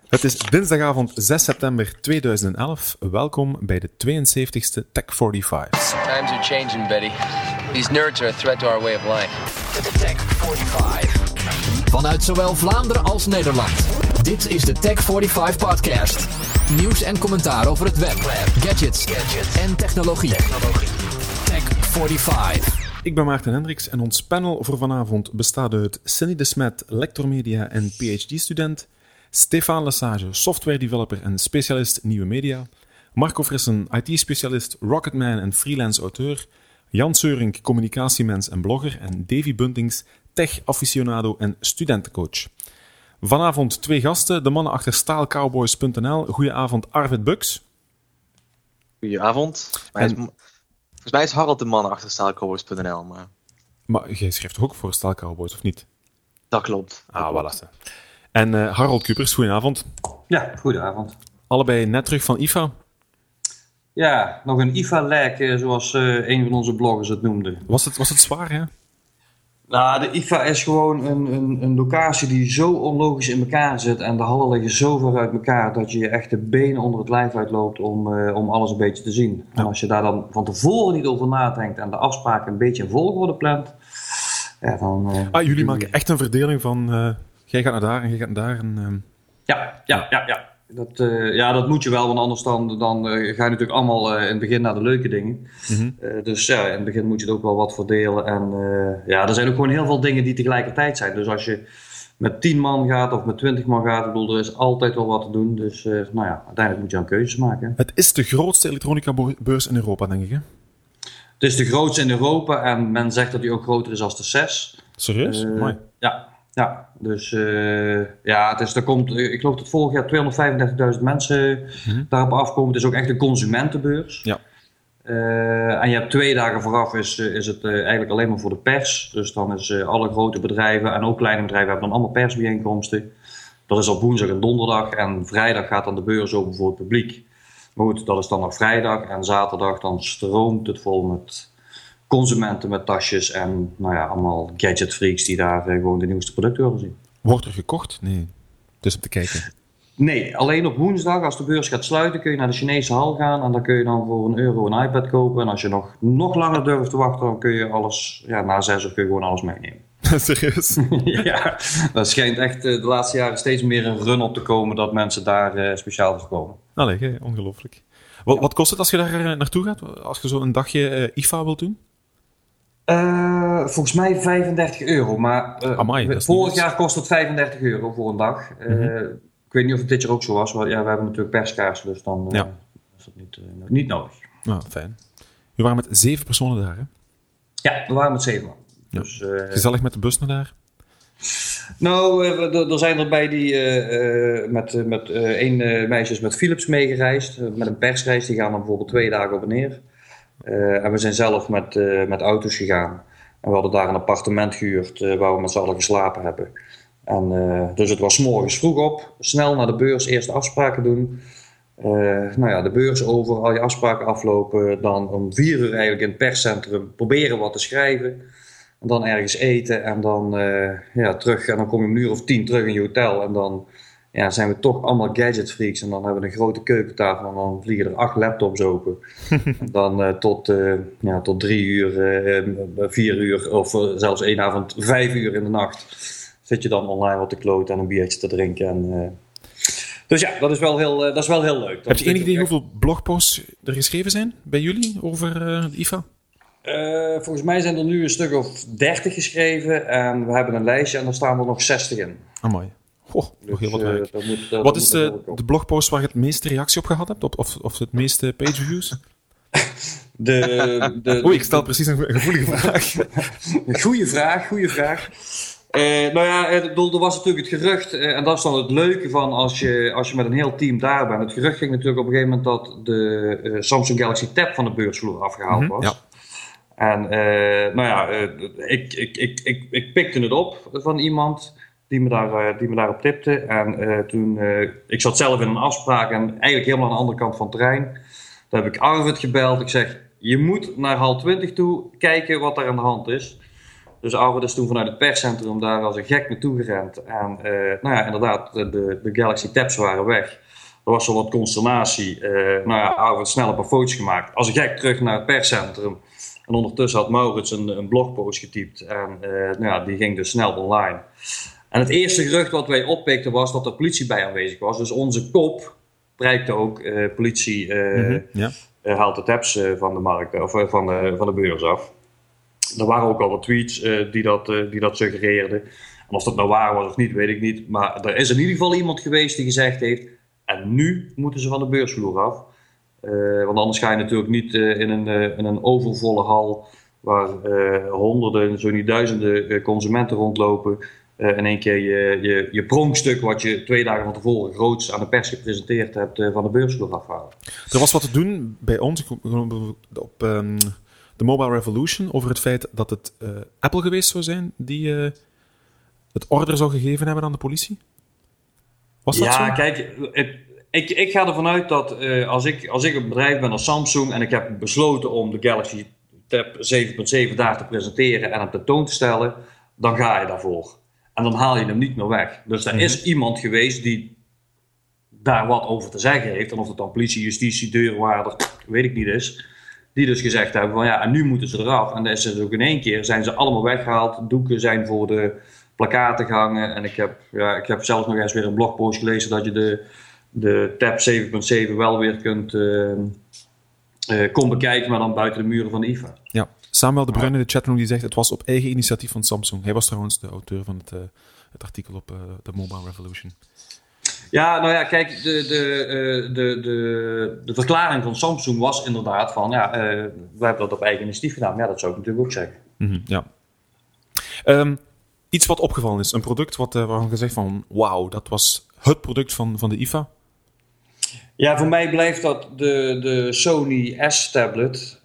Het is dinsdagavond 6 september 2011. Welkom bij de 72e Tech 45. Times are changing, Betty. These nerds are a threat to our way of life. Tech 45. Vanuit zowel Vlaanderen als Nederland. Dit is de Tech 45 podcast. Nieuws en commentaar over het web, gadgets en technologie. Tech 45. Ik ben Maarten Hendricks en ons panel voor vanavond bestaat uit Cindy de Smet, lectormedia en PhD-student, Stefan Lesage, software developer en specialist nieuwe media, Marco Frissen, IT-specialist, rocketman en freelance auteur, Jan Seurink, communicatiemens en blogger en Davy Buntings, tech-aficionado en studentencoach. Vanavond twee gasten, de mannen achter staalcowboys.nl. Goedenavond Arvid Buks. Goedenavond. Volgens mij is Harold de man achter staalcowboys.nl. Maar jij schrijft toch ook voor Staalcowboys, of niet? Dat klopt. Voilà. En Harold Kupers, goedenavond. Ja, goedenavond. Allebei net terug van IFA. Ja, nog een IFA-lek, zoals een van onze bloggers het noemde. Was het zwaar, hè? Nou, de IFA is gewoon een locatie die zo onlogisch in elkaar zit en de hallen liggen zo ver uit elkaar dat je echt de benen onder het lijf uitloopt om alles een beetje te zien. Ja. En als je daar dan van tevoren niet over nadenkt en de afspraken een beetje in volgorde plant, ja, dan... jullie maken echt een verdeling van jij gaat naar daar en jij gaat naar daar. En, Ja. Dat moet je wel, want anders dan ga je natuurlijk allemaal in het begin naar de leuke dingen. Mm-hmm. Dus ja, in het begin moet je het ook wel wat verdelen. En er zijn ook gewoon heel veel dingen die tegelijkertijd zijn. Dus als je met 10 man gaat of met 20 man gaat, er is altijd wel wat te doen. Dus uiteindelijk moet je dan keuzes maken. Het is de grootste elektronica-beurs in Europa, denk ik, hè? Het is de grootste in Europa en men zegt dat die ook groter is als de CES. Serieus? Mooi. Ja, dus er komt, ik geloof dat vorig jaar 235.000 mensen daarop afkomen. Het is ook echt een consumentenbeurs. Ja. En je hebt 2 dagen vooraf is het eigenlijk alleen maar voor de pers. Dus dan is alle grote bedrijven en ook kleine bedrijven hebben dan allemaal persbijeenkomsten. Dat is op woensdag en donderdag en vrijdag gaat dan de beurs open voor het publiek. Maar goed, dat is dan nog vrijdag en zaterdag dan stroomt het vol met consumenten met tasjes en allemaal gadgetfreaks die daar gewoon de nieuwste producten willen zien. Wordt er gekocht? Nee. Dus om te kijken. Nee, alleen op woensdag als de beurs gaat sluiten kun je naar de Chinese hal gaan en dan kun je dan voor €1 een iPad kopen. En als je nog langer durft te wachten, dan kun je alles, na 6 uur kun je gewoon alles meenemen. Serieus? Ja, dat schijnt echt de laatste jaren steeds meer een run op te komen dat mensen daar speciaal voor komen. Allee, ongelooflijk. Wat kost het als je daar naartoe gaat? Als je zo een dagje IFA wilt doen? Volgens mij €35. Maar vorig jaar kost het €35 voor een dag. Ik weet niet of het dit jaar ook zo was. Maar ja, we hebben natuurlijk perskaarsen, dus dan is dat niet nodig. Nou, fijn. We waren met 7 personen daar, hè? Ja, we waren met 7 man. Ja. Dus, gezellig met de bus naar daar? Nou, er zijn erbij die met 1 meisje is met Philips meegereisd. Met een persreis. Die gaan dan bijvoorbeeld 2 dagen op en neer. En we zijn zelf met auto's gegaan. En we hadden daar een appartement gehuurd waar we met z'n allen geslapen hebben. En, dus het was 's morgens vroeg op, snel naar de beurs, eerst afspraken doen. De beurs over, al je afspraken aflopen. Dan om 4 uur eigenlijk in het perscentrum proberen wat te schrijven. En dan ergens eten en dan terug. En dan kom je om 1 uur of 10 terug in je hotel. En dan zijn we toch allemaal gadgetfreaks. En dan hebben we een grote keukentafel en dan vliegen er 8 laptops open. En dan tot 3 uur, 4 uur of zelfs 1 avond 5 uur in de nacht zit je dan online wat te kloten en een biertje te drinken. En, dus ja, dat is wel heel leuk. Heb je enig idee hoeveel blogposts er geschreven zijn bij jullie over de IFA? Volgens mij zijn er nu een stuk of 30 geschreven en we hebben een lijstje en daar staan er nog 60 in. Amai. Nog heel wat werk. Wat is de blogpost waar je het meeste reactie op gehad hebt? Of het meeste pageviews? Ik stel precies een gevoelige vraag. Goeie vraag. Er was natuurlijk het gerucht, en dat is dan het leuke van als je met een heel team daar bent. Het gerucht ging natuurlijk op een gegeven moment dat de Samsung Galaxy Tab van de beursvloer afgehaald was. Ja. En ik pikte het op van iemand die me daarop tipte. En toen, ik zat zelf in een afspraak en eigenlijk helemaal aan de andere kant van het terrein. Toen heb ik Arvid gebeld. Ik zeg, je moet naar hal 20 toe kijken wat daar aan de hand is. Dus Arvid is toen vanuit het perscentrum daar als een gek naartoe gerend. En inderdaad, de Galaxy Tabs waren weg. Er was al wat consternatie. Arvid snel een paar foto's gemaakt. Als een gek terug naar het perscentrum. En ondertussen had Maurits een blogpost getypt. En die ging dus snel online. En het eerste gerucht wat wij oppikten was dat er politie bij aanwezig was. Dus onze kop prijkte ook politie haalt de tabs van de markt of van de beurs af. Er waren ook al wat tweets die dat suggereerden. En of dat nou waar was of niet, weet ik niet. Maar er is in ieder geval iemand geweest die gezegd heeft... en nu moeten ze van de beursvloer af. Want anders ga je natuurlijk niet in een overvolle hal... waar honderden, zo niet duizenden consumenten rondlopen... in één keer je pronkstuk wat je 2 dagen van tevoren groots aan de pers gepresenteerd hebt... van de beursvloer afhalen. Er was wat te doen bij ons op de Mobile Revolution... over het feit dat het Apple geweest zou zijn... die het order zou gegeven hebben aan de politie. Was dat zo? Ja, kijk... Ik ga ervan uit dat als ik een bedrijf ben als Samsung... en ik heb besloten om de Galaxy Tab 7.7 daar te presenteren... en hem tentoon te stellen, dan ga je daarvoor. En dan haal je hem niet meer weg. Dus er is iemand geweest die daar wat over te zeggen heeft... en of het dan politie, justitie, deurwaarder, weet ik niet is... die dus gezegd hebben van en nu moeten ze eraf. En dan is het ook in één keer, zijn ze allemaal weggehaald. Doeken zijn voor de plakaten gehangen. En ik heb zelfs nog eens weer een blogpost gelezen... dat je de Tab 7.7 wel weer kon bekijken... maar dan buiten de muren van de IFA. Ja, Samuel de Bruin in de chatroom die zegt... het was op eigen initiatief van Samsung. Hij was trouwens de auteur van het artikel op de Mobile Revolution. Ja, kijk, de verklaring van Samsung was inderdaad van... we hebben dat op eigen initiatief gedaan. Ja, dat zou ik natuurlijk ook zeggen. Mm-hmm, ja. Iets wat opgevallen is. Een product waarvan gezegd van... wauw, dat was het product van de IFA. Ja, voor mij blijft dat de Sony S-tablet.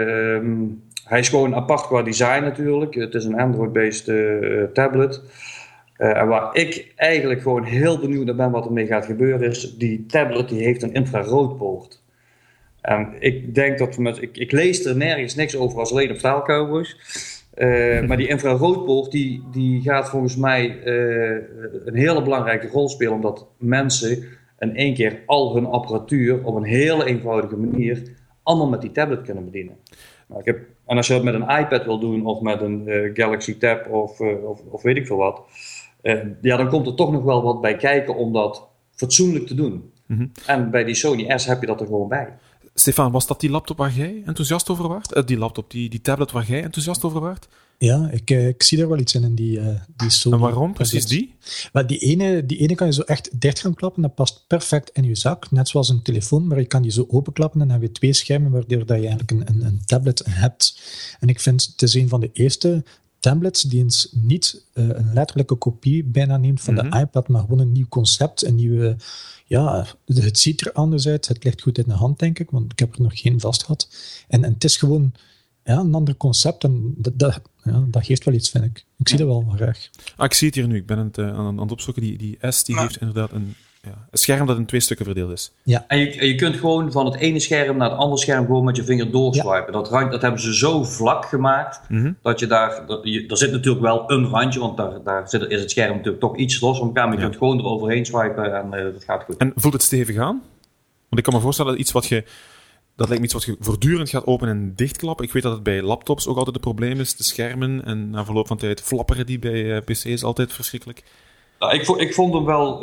Hij is gewoon apart qua design natuurlijk. Het is een Android-based tablet. En waar ik eigenlijk gewoon heel benieuwd naar ben wat ermee gaat gebeuren is... die tablet die heeft een infraroodpoort. En ik denk dat ik lees er nergens niks over als alleen op Staalcowboys. Maar die infraroodpoort die gaat volgens mij een hele belangrijke rol spelen... omdat mensen in één keer al hun apparatuur op een hele eenvoudige manier... allemaal met die tablet kunnen bedienen. En als je dat met een iPad wil doen of met een Galaxy Tab of weet ik veel wat... dan komt er toch nog wel wat bij kijken om dat fatsoenlijk te doen. Mm-hmm. En bij die Sony S heb je dat er gewoon bij. Stefan, was dat die laptop waar jij enthousiast over waart? Die tablet waar jij enthousiast over waart? Ja, ik zie er wel iets in die Sony. En waarom precies die? Maar die ene kan je zo echt dicht gaan klappen. Dat past perfect in je zak. Net zoals een telefoon, maar je kan die zo openklappen en dan heb je 2 schermen waardoor dat je eigenlijk een tablet hebt. En ik vind het is een van de eerste tablets die eens niet een letterlijke kopie bijna neemt van de iPad, maar gewoon een nieuw concept, een nieuwe... Ja, het ziet er anders uit. Het ligt goed in de hand, denk ik, want ik heb er nog geen vast gehad. En het is gewoon een ander concept en dat geeft wel iets, vind ik. Ik zie dat wel graag. Ik zie het hier nu. Ik ben aan het opzoeken. Die S die heeft inderdaad een scherm dat in 2 stukken verdeeld is. Ja. En je kunt gewoon van het ene scherm naar het andere scherm gewoon met je vinger doorswipen. Ja. Dat hebben ze zo vlak gemaakt dat je daar zit natuurlijk wel een randje, want daar is het scherm natuurlijk toch iets los van elkaar, maar je kunt gewoon eroverheen swipen en dat gaat goed. En voelt het stevig aan? Want ik kan me voorstellen dat dat lijkt me iets wat je voortdurend gaat openen en dichtklappen. Ik weet dat het bij laptops ook altijd een probleem is, de schermen, en na verloop van tijd flapperen die bij PC's altijd verschrikkelijk. Ik vond hem wel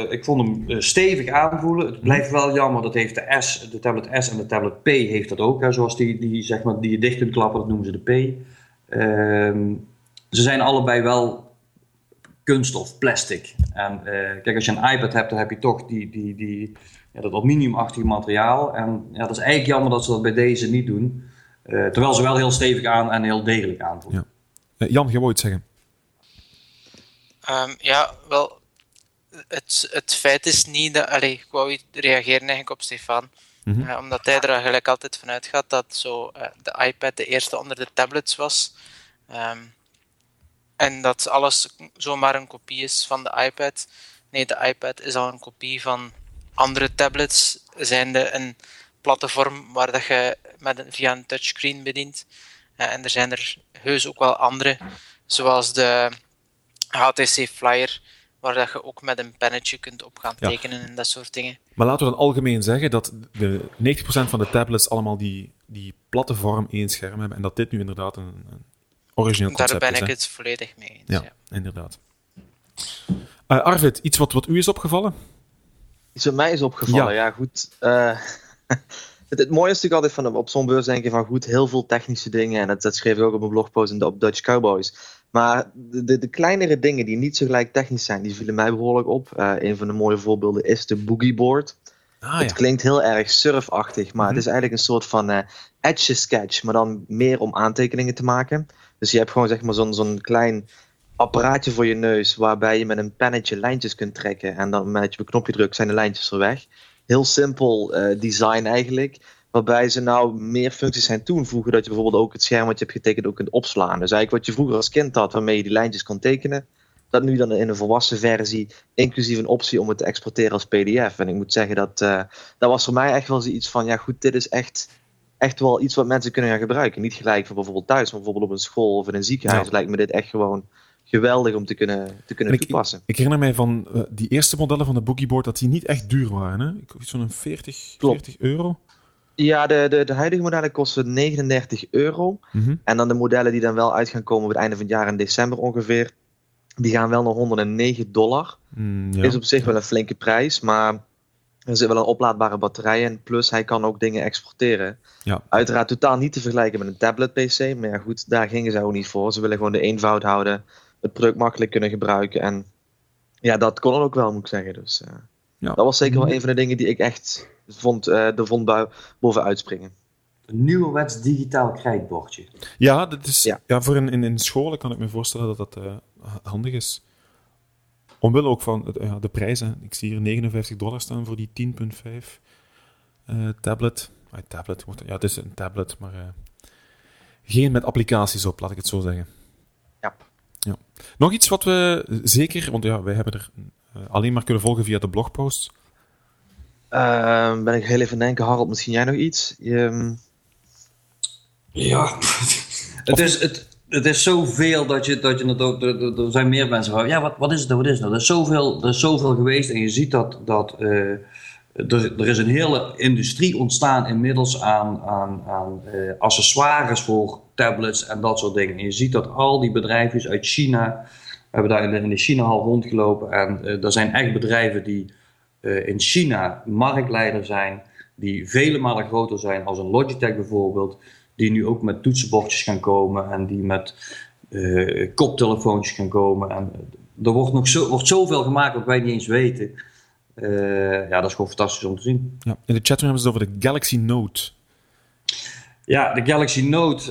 stevig aanvoelen. Het blijft wel jammer, dat heeft de tablet S en de tablet P heeft dat ook. Hè, zoals die je dicht kunt klappen, dat noemen ze de P. Ze zijn allebei wel kunststof, plastic. En kijk, als je een iPad hebt, dan heb je toch dat aluminiumachtige materiaal. En dat is eigenlijk jammer dat ze dat bij deze niet doen. Terwijl ze wel heel stevig aan en heel degelijk aanvoelen. Ja. Jan, je wou iets zeggen? Wel, het feit is niet dat... ik wou reageren eigenlijk op Stefan. Omdat hij er eigenlijk altijd vanuit gaat dat de iPad de eerste onder de tablets was. En dat alles zomaar een kopie is van de iPad. Nee, de iPad is al een kopie van andere tablets. Zijnde een platform waar dat je via een touchscreen bedient. En er zijn er heus ook wel andere Zoals de HTC Flyer, waar dat je ook met een pennetje kunt op gaan tekenen en dat soort dingen. Maar laten we dan algemeen zeggen dat de 90% van de tablets allemaal die platte vorm één scherm hebben en dat dit nu inderdaad een origineel concept is. Daar ben ik het volledig mee eens. Ja, inderdaad. Arvid, iets wat u is opgevallen? Iets wat mij is opgevallen, ja goed. Het mooie is natuurlijk altijd op zo'n beurs denken van goed, heel veel technische dingen. En dat schreef ik ook op mijn blogpost op Dutch Cowboys. Maar de kleinere dingen die niet zo gelijk technisch zijn, die vielen mij behoorlijk op. Een van de mooie voorbeelden is de Boogie Board. Het klinkt heel erg surfachtig, maar het is eigenlijk een soort van etch-a-sketch, maar dan meer om aantekeningen te maken. Dus je hebt gewoon zeg maar zo'n klein apparaatje voor je neus, waarbij je met een pennetje lijntjes kunt trekken. En dan met je op een knopje drukt zijn de lijntjes er weg. Heel simpel design eigenlijk. Waarbij ze nou meer functies zijn toevoegen. Dat je bijvoorbeeld ook het scherm wat je hebt getekend ook kunt opslaan. Dus eigenlijk wat je vroeger als kind had, waarmee je die lijntjes kon tekenen. Dat nu dan in een volwassen versie, inclusief een optie om het te exporteren als pdf. En ik moet zeggen dat was voor mij echt wel zoiets van, ja goed, dit is echt wel iets wat mensen kunnen gaan gebruiken. Niet gelijk voor bijvoorbeeld thuis, maar bijvoorbeeld op een school of in een ziekenhuis lijkt me dit echt gewoon geweldig om te kunnen toepassen. Ik herinner mij van die eerste modellen van de Boogie Board dat die niet echt duur waren. Hè? Zo'n 40 euro. Ja, de huidige modellen kosten €39. En dan de modellen die dan wel uit gaan komen op het einde van het jaar in december ongeveer, die gaan wel naar $109. Is op zich wel een flinke prijs, maar er zit wel een oplaadbare batterij in. Plus hij kan ook dingen exporteren. Ja. Uiteraard totaal niet te vergelijken met een tablet PC. Maar ja goed, daar gingen ze ook niet voor. Ze willen gewoon de eenvoud houden. Het product makkelijk kunnen gebruiken. En ja, dat kon ook wel, moet ik zeggen. Dus dat was zeker wel een van de dingen die ik echt vond boven uitspringen. Een nieuwerwets digitaal krijtbordje. Ja, dat is, voor in scholen kan ik me voorstellen dat dat handig is. Omwille ook van de prijzen. Ik zie hier $59 staan voor die 10.5 tablet. Het is een tablet, maar geen met applicaties op, laat ik het zo zeggen. Ja. Nog iets wat we zeker, want wij hebben er alleen maar kunnen volgen via de blogpost. Ben ik heel even denken, Harold, misschien jij nog iets? Ja, het is zoveel dat je het ook. Er zijn meer mensen van. Ja, wat is het nou? Wat is het nou? Er is zoveel geweest en je ziet dat er is een hele industrie ontstaan inmiddels aan accessoires voor tablets en dat soort dingen. En je ziet dat al die bedrijven uit China, we hebben daar in de China-hal rondgelopen en er zijn echt bedrijven die in China marktleider zijn, die vele malen groter zijn als een Logitech bijvoorbeeld, die nu ook met toetsenbordjes gaan komen en die met koptelefoontjes gaan komen. En er wordt zoveel gemaakt wat wij niet eens weten. Dat is gewoon fantastisch om te zien. Ja, in de chatroom hebben ze het over de Galaxy Note. Ja, de Galaxy Note.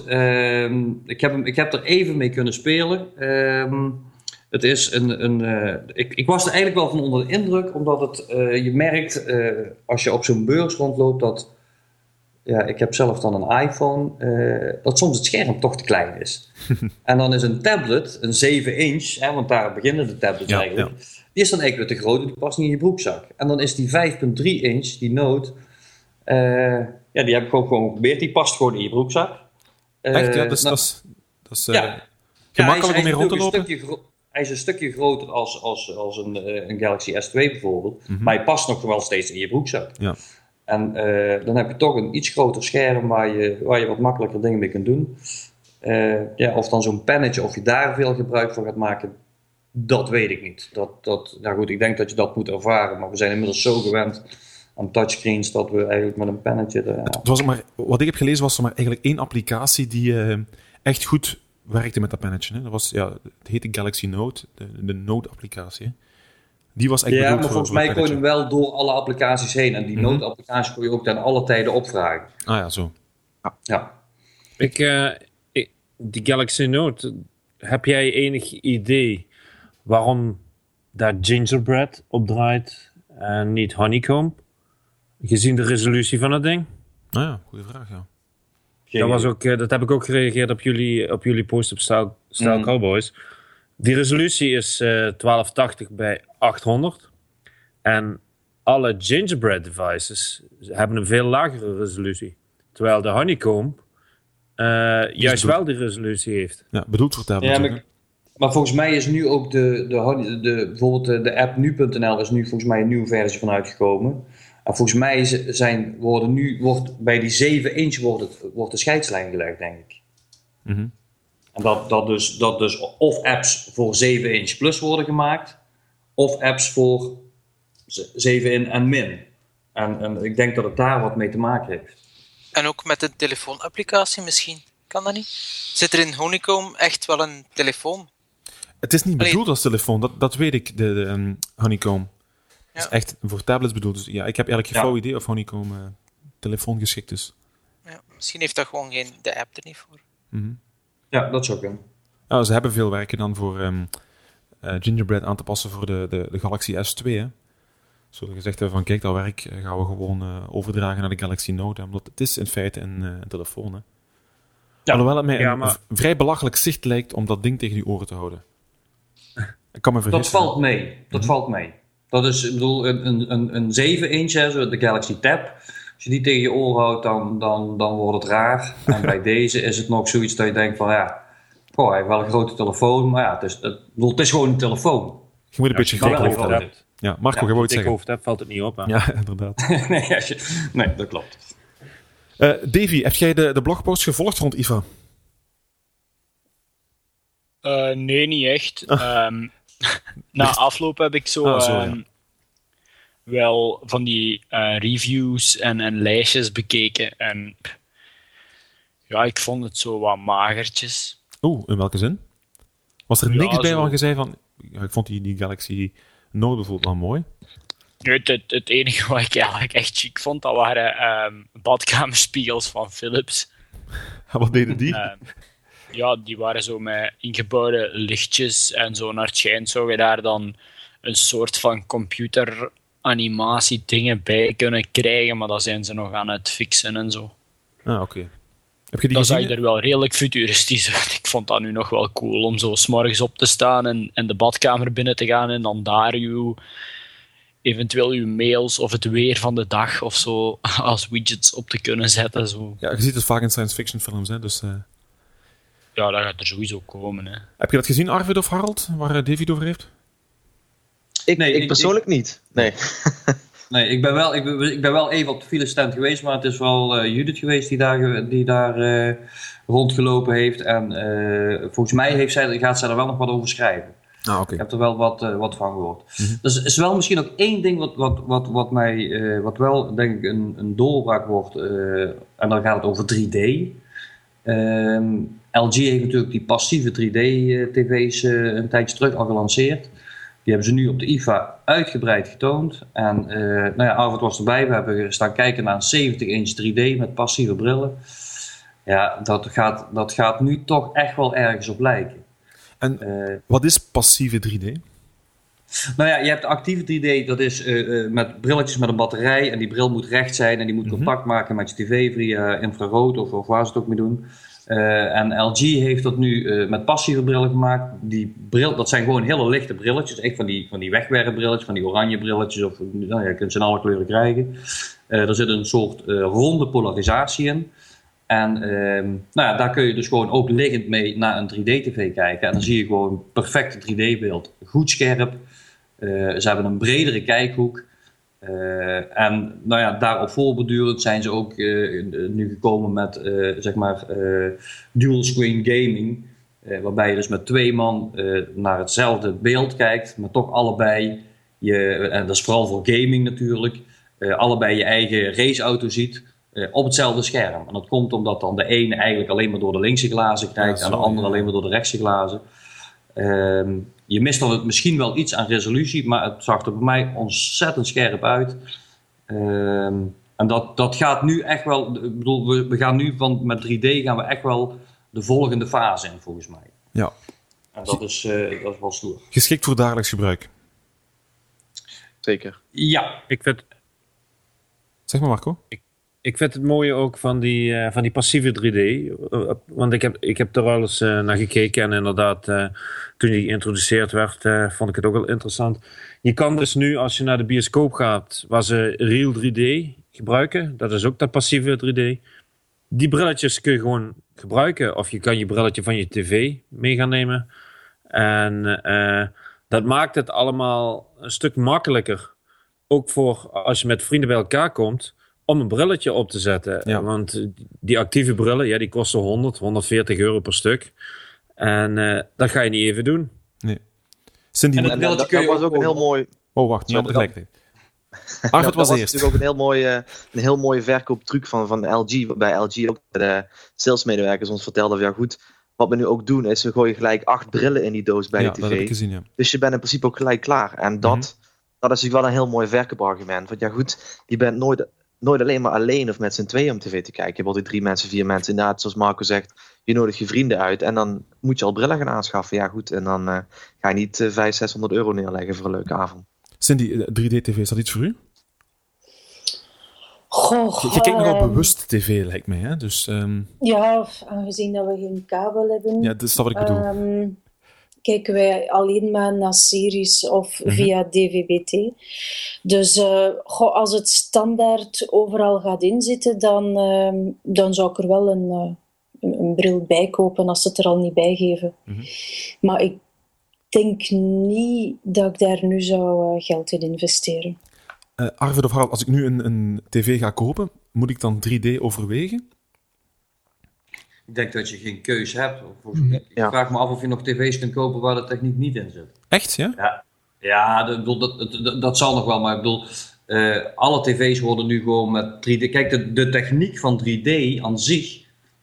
Ik heb er even mee kunnen spelen. Het is ik was er eigenlijk wel van onder de indruk, omdat je merkt als je op zo'n beurs rondloopt dat. Ja, ik heb zelf dan een iPhone, dat soms het scherm toch te klein is. En dan is een tablet, een 7 inch, want daar beginnen de tablets eigenlijk, die is dan eigenlijk weer te groot, die past niet in je broekzak. En dan is die 5.3 inch, die Note, die heb ik gewoon geprobeerd, die past gewoon in je broekzak. Echt? Ja, dat is gemakkelijk om mee rond te lopen? Hij is een stukje groter als een Galaxy S2 bijvoorbeeld, maar hij past nog wel steeds in je broekzak. Ja. En dan heb je toch een iets groter scherm waar je wat makkelijker dingen mee kunt doen. Of dan zo'n pennetje, of je daar veel gebruik van gaat maken, dat weet ik niet. Goed, ik denk dat je dat moet ervaren, maar we zijn inmiddels zo gewend aan touchscreens dat we eigenlijk met een pennetje. Het was maar, wat ik heb gelezen was er maar eigenlijk één applicatie die echt goed werkte met dat pennetje. Hè. Dat was, het heette Galaxy Note, de Note-applicatie. Die was echt maar volgens mij kon je hem wel door alle applicaties heen. En die Note-applicatie kon je ook ten alle tijden opvragen. Ah ja, zo. Ja. Die Galaxy Note, heb jij enig idee waarom daar Gingerbread op draait en niet Honeycomb? Gezien de resolutie van het ding? Nou ja, goede vraag, ja. Dat heb ik ook gereageerd op jullie post op Style Cowboys. Die resolutie is 1280 bij 800. En alle Gingerbread devices hebben een veel lagere resolutie. Terwijl de Honeycomb juist wel die resolutie heeft. Ja, bedoeld voor tablets. Maar volgens mij is nu ook bijvoorbeeld de app nu.nl is nu volgens mij een nieuwe versie van uitgekomen. En volgens mij wordt bij die 7 inch wordt de scheidslijn gelegd, denk ik. Mm-hmm. En dat dus of apps voor 7 inch plus worden gemaakt, of apps voor 7 in en min. En ik denk dat het daar wat mee te maken heeft. En ook met een telefoonapplicatie misschien. Kan dat niet? Zit er in Honeycomb echt wel een telefoon? Het is niet bedoeld als telefoon, dat weet ik, de Honeycomb. Het is echt voor tablets bedoeld. Dus ja, ik heb eigenlijk geen flauw idee of Honeycomb telefoon geschikt is. Ja, misschien heeft dat gewoon de app er niet voor. Mm-hmm. Ja, dat zou kunnen. Nou, ze hebben veel werken dan voor Gingerbread aan te passen voor de Galaxy S2. Hè. Zodat gezegd hebben van kijk, dat werk gaan we gewoon overdragen naar de Galaxy Note. Omdat het is in feite een telefoon. Hè. Ja. Alhoewel het mij een vrij belachelijk zicht lijkt om dat ding tegen je oren te houden. Ik kan me vergissen. Dat valt mee. Dat is, ik bedoel, een 7 inch, hè, de Galaxy Tab. Als je die tegen je oor houdt, dan wordt het raar. En bij deze is het nog zoiets dat je denkt van hij heeft wel een grote telefoon, maar ja, het is gewoon een telefoon. Je moet een beetje dik hoofd hebben. Ja, Marco, je wou het zeggen. Hoofd hebt, valt het niet op. Hè? Ja, inderdaad. nee, dat klopt. Davy, heb jij de blogpost gevolgd rond IFA? Nee, niet echt. Na afloop heb ik wel van die reviews en lijstjes bekeken. En ja, ik vond het zo wat magertjes. In welke zin? Was er niks bij waar je zei van... Ja, ik vond die Galaxy Note bijvoorbeeld wel mooi. Het enige wat ik eigenlijk echt chic vond, dat waren badkamerspiegels van Philips. Wat deden die? Ja, die waren zo met ingebouwde lichtjes en zo naar het schijnt zou je daar dan een soort van computeranimatie dingen bij kunnen krijgen, maar dat zijn ze nog aan het fixen en zo. Ah, oké. Heb je die dan gezien? zag je er wel redelijk futuristisch uit. Ik vond dat nu nog wel cool om zo 's morgens op te staan en de badkamer binnen te gaan en dan daar eventueel uw mails of het weer van de dag of zo als widgets op te kunnen zetten. Zo. Ja, je ziet het vaak in science fiction films, hè, dus... Ja, dat gaat er sowieso komen. Hè. Heb je dat gezien, Arvid of Harold, waar David over heeft? Ik persoonlijk niet. Nee. Nee, ik ben wel even op de filestand geweest, maar het is wel Judith geweest die daar rondgelopen heeft. En volgens mij gaat zij er wel nog wat over schrijven. Ah, okay. Ik heb er wel wat van gehoord. Mm-hmm. Dus er is wel misschien ook één ding wat wel denk ik een doorbraak wordt. En dan gaat het over 3D. LG heeft natuurlijk die passieve 3D-tv's een tijdje terug al gelanceerd. Die hebben ze nu op de IFA uitgebreid getoond. En Arvid was erbij. We hebben staan kijken naar een 70-inch 3D met passieve brillen. Ja, dat gaat nu toch echt wel ergens op lijken. En wat is passieve 3D? Nou ja, je hebt de actieve 3D, dat is met brilletjes met een batterij. En die bril moet recht zijn en die moet contact maken met je tv via infrarood of waar ze het ook mee doen. En LG heeft dat nu met passieve brillen gemaakt. Die bril, dat zijn gewoon hele lichte brilletjes. Echt van die wegwerpbrilletjes, van die oranje brilletjes. Of, je kunt ze in alle kleuren krijgen. Er zit een soort ronde polarisatie in. En daar kun je dus gewoon ook liggend mee naar een 3D-tv kijken. En dan zie je gewoon een perfect 3D-beeld. Goed scherp. Ze hebben een bredere kijkhoek. En daarop voorbedurend zijn ze ook nu gekomen met dual screen gaming. Waarbij je dus met 2 man naar hetzelfde beeld kijkt. Maar toch allebei, en dat is vooral voor gaming natuurlijk, allebei je eigen raceauto ziet. Op hetzelfde scherm. En dat komt omdat dan de ene eigenlijk alleen maar door de linkse glazen kijkt en de andere alleen maar door de rechtse glazen. Je mist dan misschien wel iets aan resolutie, maar het zag er bij mij ontzettend scherp uit. En dat gaat nu echt wel, ik bedoel, we gaan nu met 3D gaan we echt wel de volgende fase in, volgens mij. Ja. En dat is wel stoer. Geschikt voor dagelijks gebruik. Zeker. Ja. Zeg maar, Marco. Ik vind het mooie ook van die passieve 3D. Want ik heb er al eens naar gekeken. En inderdaad, toen die geïntroduceerd werd, vond ik het ook wel interessant. Je kan dus nu, als je naar de bioscoop gaat, waar ze Real 3D gebruiken. Dat is ook dat passieve 3D. Die brilletjes kun je gewoon gebruiken. Of je kan je brilletje van je tv mee gaan nemen. En dat maakt het allemaal een stuk makkelijker. Ook voor als je met vrienden bij elkaar komt, om een brilletje op te zetten. Ja. Want die actieve brillen, die kosten 140 euro per stuk. En dat ga je niet even doen. Nee. Cindy, en dat was ook een heel mooi... Oh, wacht, niet tegelijkertijd. Arvid was eerst. Dat was natuurlijk ook een heel mooie verkooptruc van LG. Bij LG ook de salesmedewerkers ons vertelden van, ja goed, wat we nu ook doen is, we gooien gelijk 8 brillen in die doos bij de tv. Dat heb ik gezien, ja. Dus je bent in principe ook gelijk klaar. En dat is natuurlijk wel een heel mooi verkoopargument. Want ja goed, je bent nooit alleen maar alleen of met z'n tweeën om tv te kijken. Je hebt altijd 3 mensen, 4 mensen. Inderdaad, zoals Marco zegt, je nodigt je vrienden uit. En dan moet je al brillen gaan aanschaffen. Ja goed, en dan ga je niet 500-600 euro neerleggen voor een leuke avond. Cindy, 3D-tv, is dat iets voor u? Goh, je kijkt nogal bewust tv, lijkt mij. Hè? Dus, ja, aangezien dat we geen kabel hebben. Ja, dat is wat ik bedoel. Kijken wij alleen maar naar series of via DVB-T. Dus als het standaard overal gaat inzitten, dan zou ik er wel een bril bij kopen als ze het er al niet bij geven. Maar ik denk niet dat ik daar nu zou geld in investeren. Arvid of Harald, als ik nu een tv ga kopen, moet ik dan 3D overwegen? Ik denk dat je geen keuze hebt. Ik vraag me af of je nog tv's kunt kopen waar de techniek niet in zit. Echt, ja? Ja, dat zal nog wel, maar ik bedoel, alle tv's worden nu gewoon met 3D. Kijk, de techniek van 3D aan zich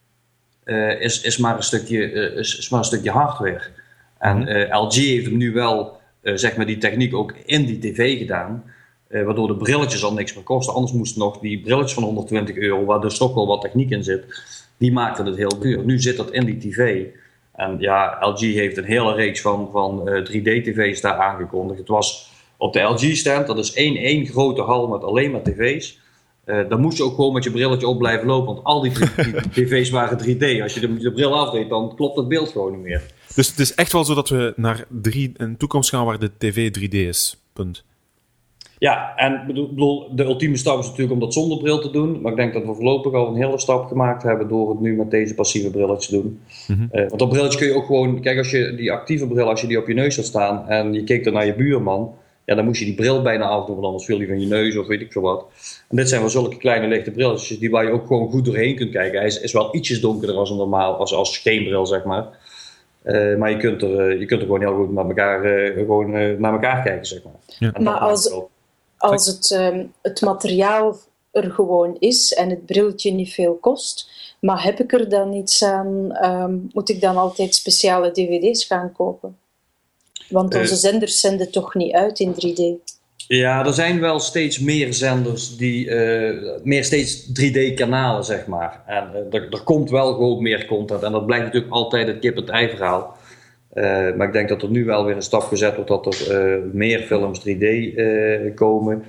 is maar een stukje hardware. En LG heeft hem nu wel, zeg maar, die techniek ook in die tv gedaan. Waardoor de brilletjes al niks meer kosten. Anders moesten nog die brilletjes van 120 euro, waar dus toch wel wat techniek in zit, die maakten het heel duur. Nu zit dat in die tv. En ja, LG heeft een hele reeks van 3D-tv's daar aangekondigd. Het was op de LG-stand, dat is één grote hal met alleen maar tv's. Dan moest je ook gewoon met je brilletje op blijven lopen, want al die tv's waren 3D. Als je de bril afdeed, dan klopt het beeld gewoon niet meer. Dus het is echt wel zo dat we naar een toekomst gaan waar de tv 3D is. Punt. Ja, en bedoel, de ultieme stap is natuurlijk om dat zonder bril te doen. Maar ik denk dat we voorlopig al een hele stap gemaakt hebben door het nu met deze passieve brilletjes te doen. Want dat brilletje kun je ook gewoon... Kijk, als je die actieve bril, als je die op je neus had staan en je keek dan naar je buurman, ja, dan moest je die bril bijna afdoen, want anders viel die van je neus of weet ik veel wat. En dit zijn wel zulke kleine lichte brilletjes die waar je ook gewoon goed doorheen kunt kijken. Hij is wel ietsjes donkerder als een normaal, als geen bril, zeg maar. Maar je kunt er gewoon heel goed met elkaar, naar elkaar kijken, zeg maar. Ja. Maar als het materiaal er gewoon is en het brilletje niet veel kost, maar heb ik er dan iets aan, moet ik dan altijd speciale dvd's gaan kopen? Want onze zenders zenden toch niet uit in 3D? Ja, er zijn wel steeds meer zenders die steeds 3D-kanalen, zeg maar. En er komt wel gewoon meer content. En dat blijft natuurlijk altijd het kip-en-ei verhaal. Maar ik denk dat er nu wel weer een stap gezet wordt dat er meer films 3D komen.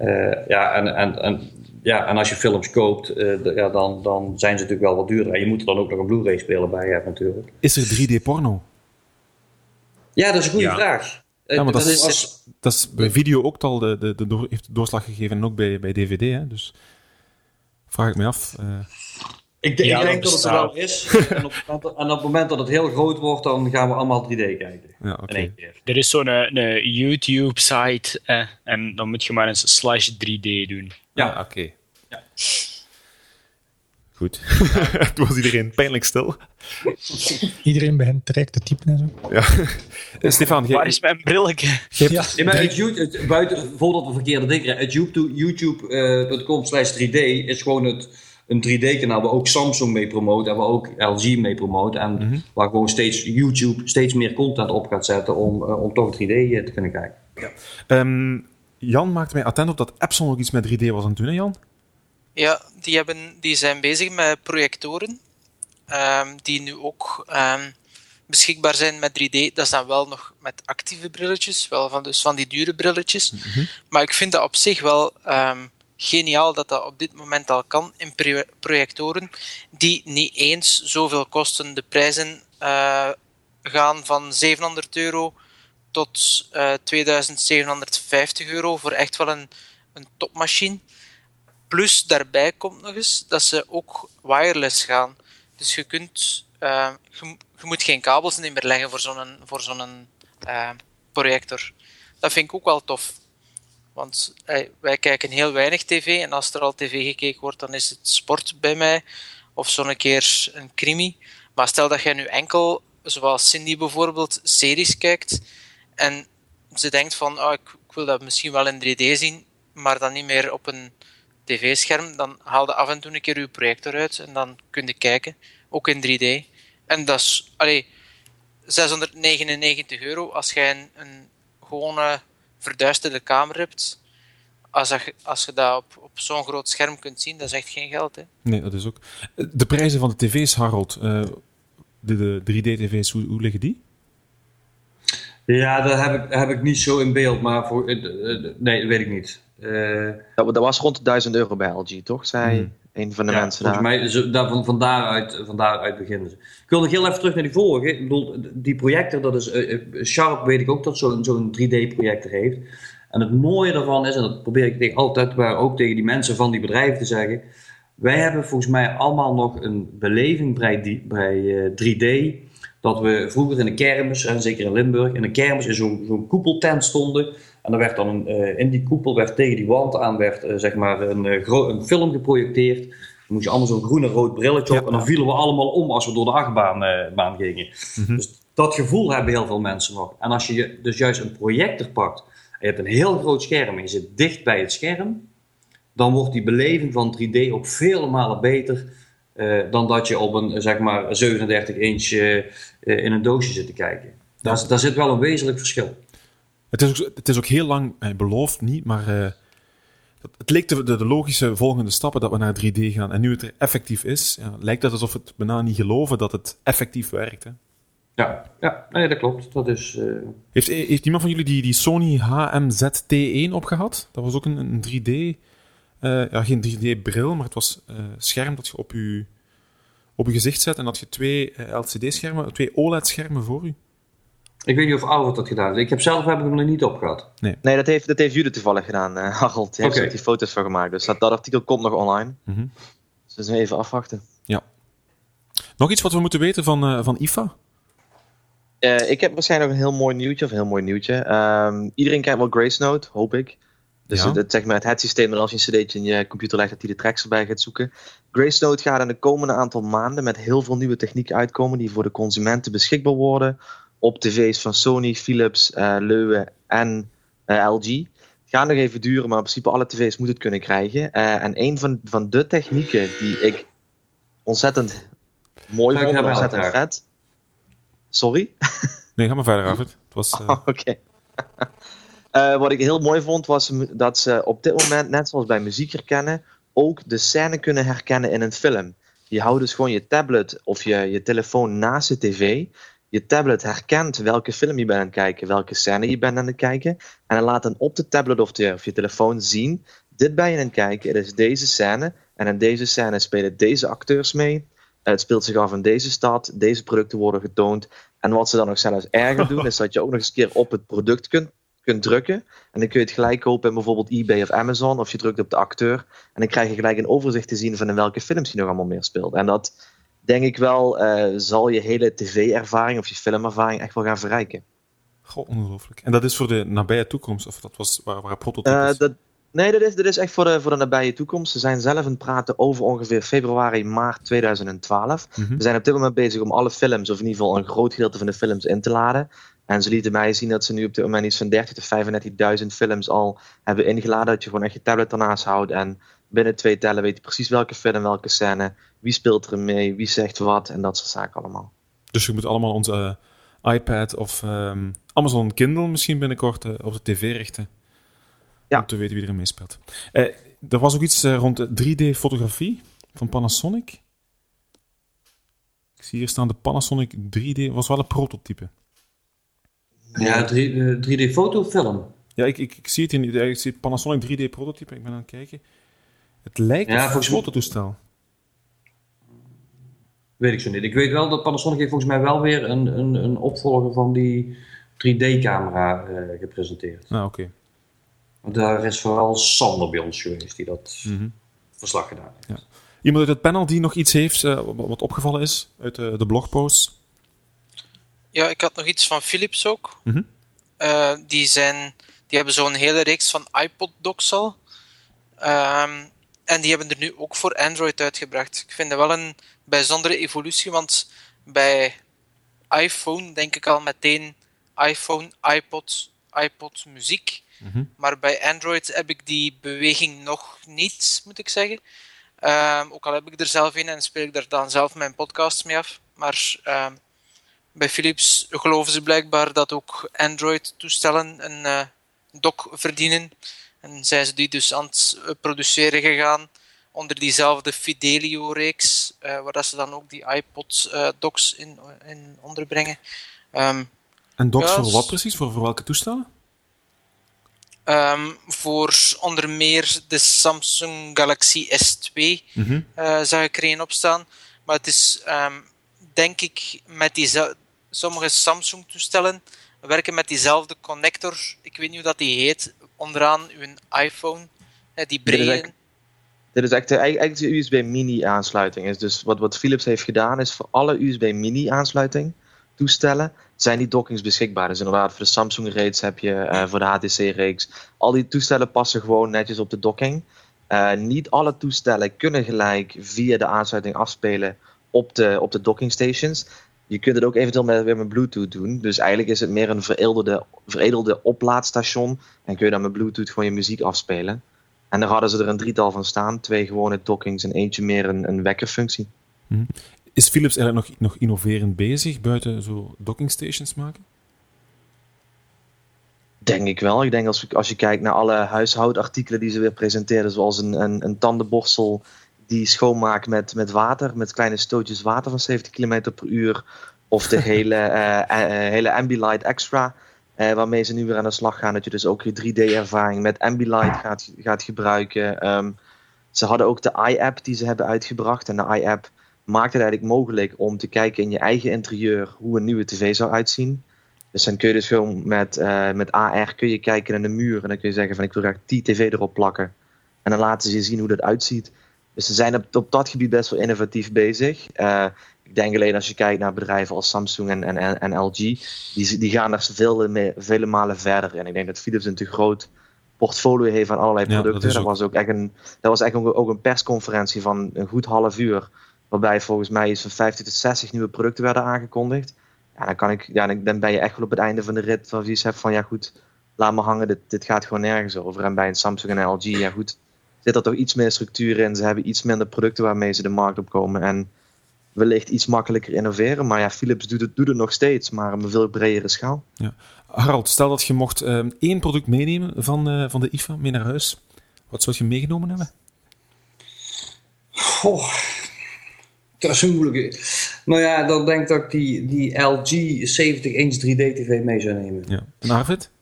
En als je films koopt, dan zijn ze natuurlijk wel wat duurder. En je moet er dan ook nog een Blu-ray-speler bij hebben natuurlijk. Is er 3D-porno? Ja, dat is een goede vraag. Ja, maar dat is bij video ook al heeft de doorslag gegeven en ook bij DVD. Hè? Dus vraag ik me af. Ik denk dat het er wel is. En op het moment dat het heel groot wordt, dan gaan we allemaal 3D kijken. Ja, okay. Er is zo'n YouTube-site en dan moet je maar eens /3D doen. Ja, oké. Ja. Goed. Toen was iedereen pijnlijk stil. Iedereen begint direct te typen en zo. Ja. Stefan, waar is mijn brilletje? Buiten, voordat we verkeerde dingen, het youtube.com/3D is gewoon een 3D-kanaal waar ook Samsung mee promoot en waar ook LG mee promoot. En waar gewoon steeds YouTube steeds meer content op gaat zetten om toch 3D te kunnen kijken. Ja. Jan maakte mij attent op dat Epson ook iets met 3D was aan het doen, hè Jan? Ja, die zijn bezig met projectoren die nu ook beschikbaar zijn met 3D. Dat is dan wel nog met actieve brilletjes, wel van die dure brilletjes. Maar ik vind dat op zich wel geniaal dat dat op dit moment al kan in projectoren die niet eens zoveel kosten. De prijzen gaan van €700 tot €2750 voor echt wel een topmachine. Plus daarbij komt nog eens dat ze ook wireless gaan. Dus je kunt je moet geen kabels niet meer leggen voor zo'n projector. Dat vind ik ook wel tof. Want wij kijken heel weinig tv en als er al tv gekeken wordt, dan is het sport bij mij of zo'n keer een crimi. Maar stel dat jij nu enkel, zoals Cindy bijvoorbeeld, series kijkt en ze denkt van ik wil dat misschien wel in 3D zien, maar dan niet meer op een tv-scherm, dan haal je af en toe een keer je projector uit en dan kun je kijken, ook in 3D. En dat is €699 als jij een gewone verduisterde kamer hebt. Als je dat op zo'n groot scherm kunt zien, dat is echt geen geld. Hè? Nee, dat is ook. De prijzen van de tv's, Harold, de 3D-tv's, hoe liggen die? Ja, dat heb ik niet zo in beeld, maar nee, dat weet ik niet. Dat was rond €1.000 bij LG, toch? Zei een van de mensen daar. Volgens mij, van daaruit beginnen ze. Ik wil nog heel even terug naar die vorige. Ik bedoel, die projector, dat is Sharp, weet ik ook dat zo'n 3D-projector heeft. En het mooie daarvan is, en dat probeer ik altijd ook tegen die mensen van die bedrijven te zeggen. Wij hebben volgens mij allemaal nog een beleving bij 3D. Dat we vroeger in de kermis, en zeker in Limburg, in de kermis in zo'n koepeltent stonden. En er werd dan in die koepel, tegen die wand aan, een film geprojecteerd. Dan moest je allemaal zo'n groen en rood brilletje op. En dan vielen we allemaal om als we door de achtbaan gingen. Mm-hmm. Dus dat gevoel hebben heel veel mensen nog. En als je dus juist een projector pakt, en je hebt een heel groot scherm en je zit dicht bij het scherm, dan wordt die beleving van 3D ook vele malen beter dan dat je op een 37 inch in een doosje zit te kijken. Daar zit wel een wezenlijk verschil. Het is ook heel lang beloofd niet, maar het leek de logische volgende stappen dat we naar 3D gaan. En nu het er effectief is, lijkt het alsof het bijna niet geloven dat het effectief werkt. Hè? Ja, nee, dat klopt. Dat is, Heeft iemand van jullie die Sony HMZ-T1 opgehad? Dat was ook een 3D... geen 3D-bril, maar het was een scherm dat je op je gezicht zet en dat je 2 LCD-schermen, 2 OLED-schermen voor je. Ik weet niet of Albert dat gedaan heeft. Heb ik hem er niet op gehad. Nee, dat heeft Judith toevallig gedaan, Harold. Die heeft er die foto's van gemaakt. Dus dat artikel komt nog online. Mm-hmm. Dus we even afwachten. Ja. Nog iets wat we moeten weten van IFA? Ik heb waarschijnlijk nog een heel mooi nieuwtje. Iedereen kent wel Grace Note, hoop ik. Dus het systeem dat als je een cd'tje in je computer legt, dat hij de tracks erbij gaat zoeken. Grace Note gaat in de komende aantal maanden met heel veel nieuwe technieken uitkomen die voor de consumenten beschikbaar worden op tv's van Sony, Philips, Leeuwen en LG. Het gaat nog even duren, maar in principe alle tv's moeten het kunnen krijgen. En een van de technieken die ik ontzettend mooi vond, ontzettend vet. Sorry? Nee, ga maar verder, Arvid. Oké. Wat ik heel mooi vond, was dat ze op dit moment, net zoals bij muziek herkennen, ook de scène kunnen herkennen in een film. Je houdt dus gewoon je tablet of je telefoon naast de tv. Je tablet herkent welke film je bent aan het kijken, welke scène je bent aan het kijken. En dan laat dan op de tablet of je telefoon zien, dit ben je aan het kijken, het is deze scène. En in deze scène spelen deze acteurs mee. Het speelt zich af in deze stad, deze producten worden getoond. En wat ze dan nog zelfs erger doen, is dat je ook nog eens een keer op het product kunt drukken. En dan kun je het gelijk kopen in bijvoorbeeld eBay of Amazon. Of je drukt op de acteur. En dan krijg je gelijk een overzicht te zien van in welke films hij nog allemaal meer speelt. En dat, denk ik wel, zal je hele tv-ervaring of je filmervaring echt wel gaan verrijken. Goh, ongelooflijk. En dat is voor de nabije toekomst? Of dat was waar prototypes? Nee, dat is echt voor de nabije toekomst. Ze zijn zelf aan het praten over ongeveer februari, maart 2012. Mm-hmm. We zijn op dit moment bezig om alle films, of in ieder geval een groot gedeelte van de films, in te laden. En ze lieten mij zien dat ze nu op dit moment iets van 30.000 tot 35.000 films al hebben ingeladen. Dat je gewoon echt je tablet ernaast houdt. En binnen 2 tellen weet je precies welke film, welke scène. Wie speelt er mee, wie zegt wat en dat soort zaken allemaal. Dus je moet allemaal onze iPad of Amazon Kindle misschien binnenkort op de tv richten. Ja. Om te weten wie er meespeelt. Er was ook iets rond 3D-fotografie van Panasonic. Ik zie hier staan de Panasonic 3D. Was wel een prototype. Ja, 3D-fotofilm. Ja, ik zie het in. Ik zie Panasonic 3D-prototype. Ik ben aan het kijken. Het lijkt op een fototoestel. Weet ik zo niet. Ik weet wel dat Panasonic heeft volgens mij wel weer een opvolger van die 3D-camera gepresenteerd. Ah, oké. Daar is vooral Sander bij ons geweest die dat verslag gedaan heeft. Iemand uit het panel die nog iets heeft wat opgevallen is uit de blogposts? Ja, ik had nog iets van Philips ook. Mm-hmm. Die hebben zo'n hele reeks van iPod-docks al. En die hebben er nu ook voor Android uitgebracht. Ik vind dat wel een bijzondere evolutie, want bij iPhone denk ik al meteen iPhone, iPod, muziek. Mm-hmm. Maar bij Android heb ik die beweging nog niet, moet ik zeggen. Ook al heb ik er zelf in en speel ik er dan zelf mijn podcasts mee af. Maar bij Philips geloven ze blijkbaar dat ook Android-toestellen een dock verdienen. En zijn ze die dus aan het produceren gegaan onder diezelfde Fidelio-reeks, waar dat ze dan ook die iPod-docks in onderbrengen. En docks voor wat precies? Voor welke toestellen? Voor onder meer de Samsung Galaxy S2 zag ik er een op staan. Maar het is, denk ik, met sommige Samsung-toestellen werken met diezelfde connector. Ik weet niet hoe dat die heet. Onderaan uw iPhone. Die brede. Dit is eigenlijk de USB mini aansluiting. Dus wat Philips heeft gedaan is voor alle USB mini aansluiting toestellen zijn die dockings beschikbaar. Dus inderdaad voor de Samsung reeks heb je voor de HTC reeks. Al die toestellen passen gewoon netjes op de docking. Niet alle toestellen kunnen gelijk via de aansluiting afspelen op de docking stations. Je kunt het ook eventueel weer met Bluetooth doen. Dus eigenlijk is het meer een veredelde oplaadstation. En kun je dan met Bluetooth gewoon je muziek afspelen. En daar hadden ze er een 3-tal van staan. 2 gewone dockings en eentje meer een wekkerfunctie. Mm-hmm. Is Philips eigenlijk nog innoverend bezig buiten zo docking stations maken? Denk ik wel. Ik denk als je kijkt naar alle huishoudartikelen die ze weer presenteren, zoals een tandenborstel die schoonmaakt met water, met kleine stootjes water van 70 km per uur. Of de hele Ambilight Extra, waarmee ze nu weer aan de slag gaan. Dat je dus ook je 3D-ervaring met Ambilight gaat gebruiken. Ze hadden ook de iApp die ze hebben uitgebracht. En de iApp maakt het eigenlijk mogelijk om te kijken in je eigen interieur hoe een nieuwe tv zou uitzien. Dus dan kun je dus gewoon met AR kun je kijken naar de muur en dan kun je zeggen van ik wil graag die tv erop plakken. En dan laten ze je zien hoe dat uitziet. Dus ze zijn op dat gebied best wel innovatief bezig. Ik denk alleen als je kijkt naar bedrijven als Samsung en LG, die gaan er vele malen verder. En ik denk dat Philips een te groot portfolio heeft van allerlei producten. Dat was echt ook een persconferentie van een goed half uur. Waarbij volgens mij iets van 50 tot 60 nieuwe producten werden aangekondigd. Ja, dan ben je echt wel op het einde van de rit van wie je zegt van ja goed, laat me hangen, dit gaat gewoon nergens over. En bij een Samsung en LG, ja goed, zit er toch iets meer structuur in. Ze hebben iets minder producten waarmee ze de markt op komen. En wellicht iets makkelijker innoveren. Maar ja, Philips doet het nog steeds, maar op een veel bredere schaal. Ja. Harald, stel dat je mocht 1 product meenemen van de IFA mee naar huis. Wat zou je meegenomen hebben? Dat is een moeilijke. Nou ja, dan denk ik dat ik die LG 70-inch 3D-TV mee zou nemen. Ja. En Arvid?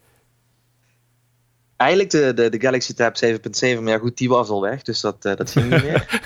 Eigenlijk de Galaxy Tab 7.7, maar ja goed, die was al weg, dus dat ging niet meer.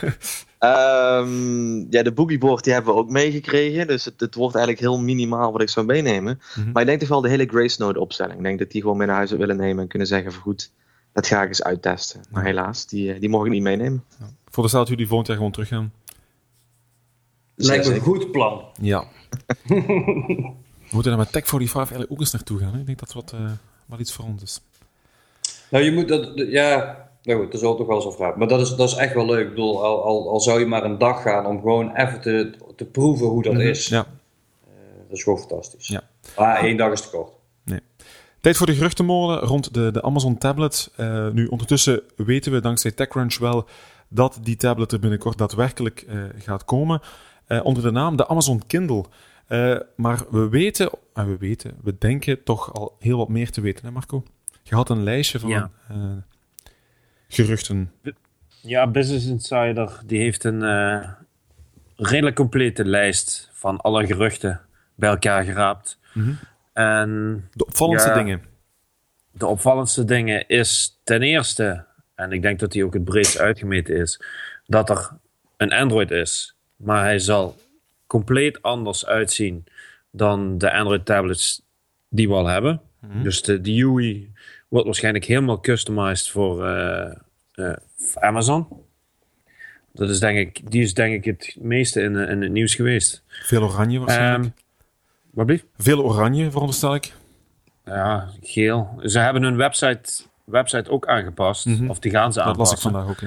De boogieboard die hebben we ook meegekregen, dus het wordt eigenlijk heel minimaal wat ik zou meenemen. Mm-hmm. Maar ik denk toch wel de hele Grace Note opstelling. Ik denk dat die gewoon mee naar huis willen nemen en kunnen zeggen van goed, dat ga ik eens uittesten. Maar helaas, die mogen ik niet meenemen. Ja. Voor de stel dat jullie volgend jaar gewoon teruggaan. Lijkt me een goed plan. Ja. We moeten daar met Tech45 eigenlijk ook eens naartoe gaan. Hè? Ik denk dat het wat iets voor ons is. Nou, je moet dat... Ja, nou goed, dat is ook toch wel zo'n vraag. Maar dat is echt wel leuk. Ik bedoel, al zou je maar een dag gaan om gewoon even te proeven hoe dat is. Ja. Dat is gewoon fantastisch. Ja. Maar 1 dag is te kort. Nee. Tijd voor de geruchtenmolen rond de Amazon tablet. Nu, ondertussen weten we dankzij TechCrunch wel dat die tablet er binnenkort daadwerkelijk gaat komen. Onder de naam de Amazon Kindle. Maar we denken toch al heel wat meer te weten, hè Marco? Je had een lijstje van geruchten. Ja, Business Insider die heeft een redelijk complete lijst van alle geruchten bij elkaar geraapt. Mm-hmm. En de opvallendste dingen? De opvallendste dingen is ten eerste, en ik denk dat die ook het breedst uitgemeten is, dat er een Android is. Maar hij zal compleet anders uitzien dan de Android tablets die we al hebben. Mm-hmm. Dus de UI wordt waarschijnlijk helemaal customized voor Amazon. Die is denk ik het meeste in het nieuws geweest. Veel oranje waarschijnlijk. Wat blieft? Veel oranje, veronderstel ik. Ja, geel. Ze hebben hun website ook aangepast. Of die gaan ze aanpassen. Dat las ik vandaag ook,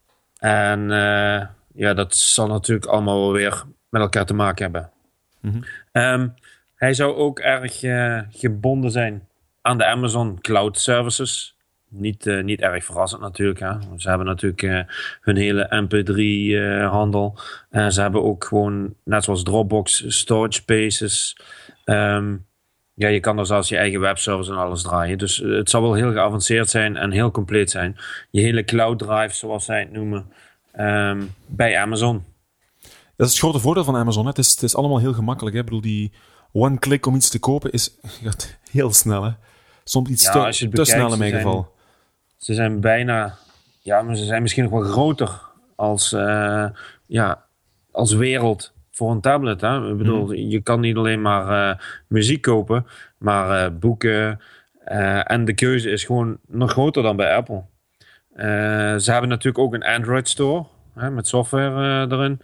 En dat zal natuurlijk allemaal wel weer met elkaar te maken hebben. Hij zou ook erg gebonden zijn aan de Amazon Cloud Services. Niet erg verrassend natuurlijk. Hè. Ze hebben natuurlijk hun hele MP3-handel. Ze hebben ook gewoon, net zoals Dropbox, storage spaces. Je kan er zelfs je eigen webservice en alles draaien. Dus het zal wel heel geavanceerd zijn en heel compleet zijn. Je hele cloud drive, zoals zij het noemen, bij Amazon. Dat is het grote voordeel van Amazon. Hè. Het is allemaal heel gemakkelijk. Hè. Ik bedoel, die one-click om iets te kopen gaat heel snel. Hè. Soms iets te snel in mijn geval. Ze zijn bijna... Ja, maar ze zijn misschien nog wel groter als wereld voor een tablet. Hè? Ik bedoel, je kan niet alleen maar muziek kopen, maar boeken. En de keuze is gewoon nog groter dan bij Apple. Ze hebben natuurlijk ook een Android Store met software erin.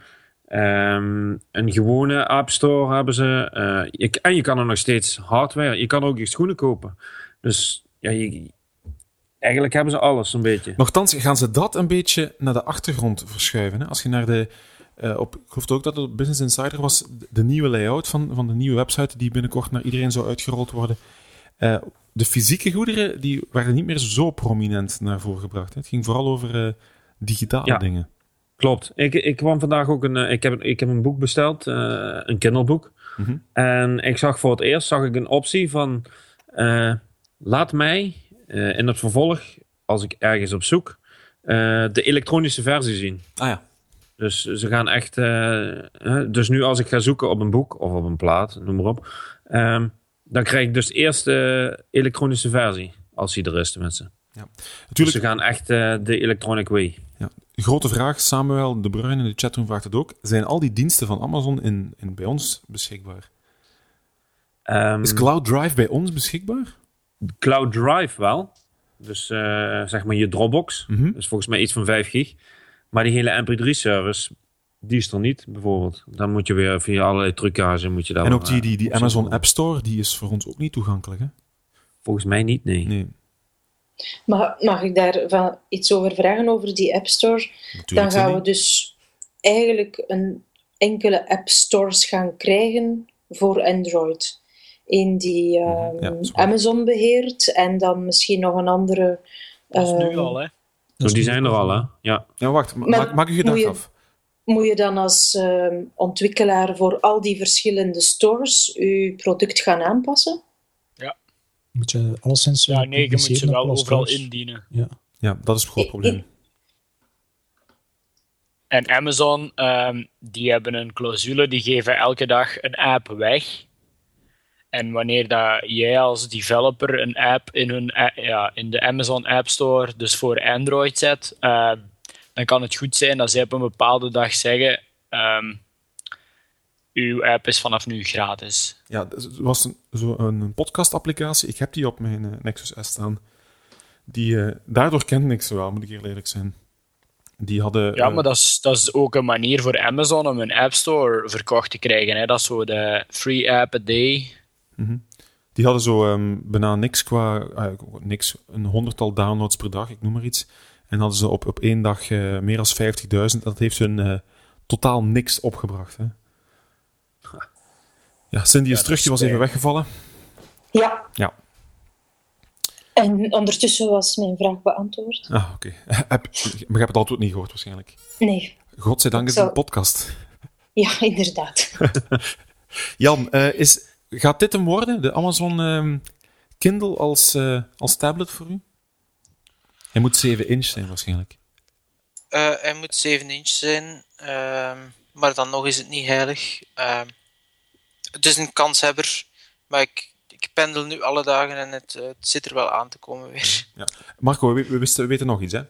Een gewone App Store hebben ze. En je kan er nog steeds hardware. Je kan ook je schoenen kopen. Dus eigenlijk hebben ze alles een beetje. Nochtans gaan ze dat een beetje naar de achtergrond verschuiven. Hè? Als je naar ik geloof ook dat het op Business Insider was, de nieuwe layout van de nieuwe website die binnenkort naar iedereen zou uitgerold worden. De fysieke goederen die werden niet meer zo prominent naar voren gebracht. Hè? Het ging vooral over digitale dingen. Klopt. Ik kwam vandaag ook ik heb een boek besteld, een Kindle-boek. En ik zag voor het eerst een optie van laat mij in het vervolg, als ik ergens op zoek, de elektronische versie zien. Ah ja. Dus ze gaan echt... dus nu als ik ga zoeken op een boek of op een plaat, noem maar op, dan krijg ik dus eerst de elektronische versie, als die er is tenminste. Ja. Dus ze gaan echt de electronic way. Ja. Grote vraag, Samuel de Bruin in de chatroom vraagt het ook. Zijn al die diensten van Amazon bij ons beschikbaar? Is Cloud Drive bij ons beschikbaar? Cloud Drive wel. Dus zeg maar je Dropbox. Dus volgens mij iets van 5 gig. Maar die hele MP3-service, die is er niet, bijvoorbeeld. Dan moet je weer via allerlei trucage moet je daar. En ook die Amazon App Store, die is voor ons ook niet toegankelijk, hè? Volgens mij niet, nee. Mag ik daar iets over vragen, over die App Store? Dan gaan we dus eigenlijk een enkele App Stores gaan krijgen voor Android. Eén die Amazon beheert en dan misschien nog een andere... Dat is nu al, hè? Dus die zijn er al, hè? Ja. Ja, wacht. Maak je gedacht af. Moet je dan als ontwikkelaar voor al die verschillende stores je product gaan aanpassen? Ja. Moet je alleszins... Ja, nee, je moet ze wel overal indienen. Ja, dat is het groot probleem. En Amazon, die hebben een clausule, die geven elke dag een app weg. En wanneer dat jij als developer een app in de Amazon App Store, dus voor Android zet, dan kan het goed zijn dat zij op een bepaalde dag zeggen, uw app is vanaf nu gratis. Ja, het was een podcast-applicatie. Ik heb die op mijn Nexus S staan. Daardoor kende ik ze wel, moet ik eerlijk zijn. Die hadden... Ja, maar dat is ook een manier voor Amazon om een App Store verkocht te krijgen. Hè? Dat is zo de free app a day... Die hadden zo bijna niks een 100-tal downloads per dag, ik noem maar iets. En hadden ze op één dag meer dan 50.000. Dat heeft hun totaal niks opgebracht. Hè. Ja, Cindy is terug, die was even weggevallen. Ja. En ondertussen was mijn vraag beantwoord. Ah, oké. Maar je hebt het antwoord niet gehoord waarschijnlijk. Nee. Godzijdank is het een podcast. Ja, inderdaad. Jan, gaat dit hem worden? De Amazon Kindle als tablet voor u? Hij moet 7 inch zijn waarschijnlijk. Hij moet 7 inch zijn, maar dan nog is het niet heilig. Het is een kanshebber, maar ik pendel nu alle dagen en het zit er wel aan te komen weer. Ja. Marco, we weten nog iets, hè?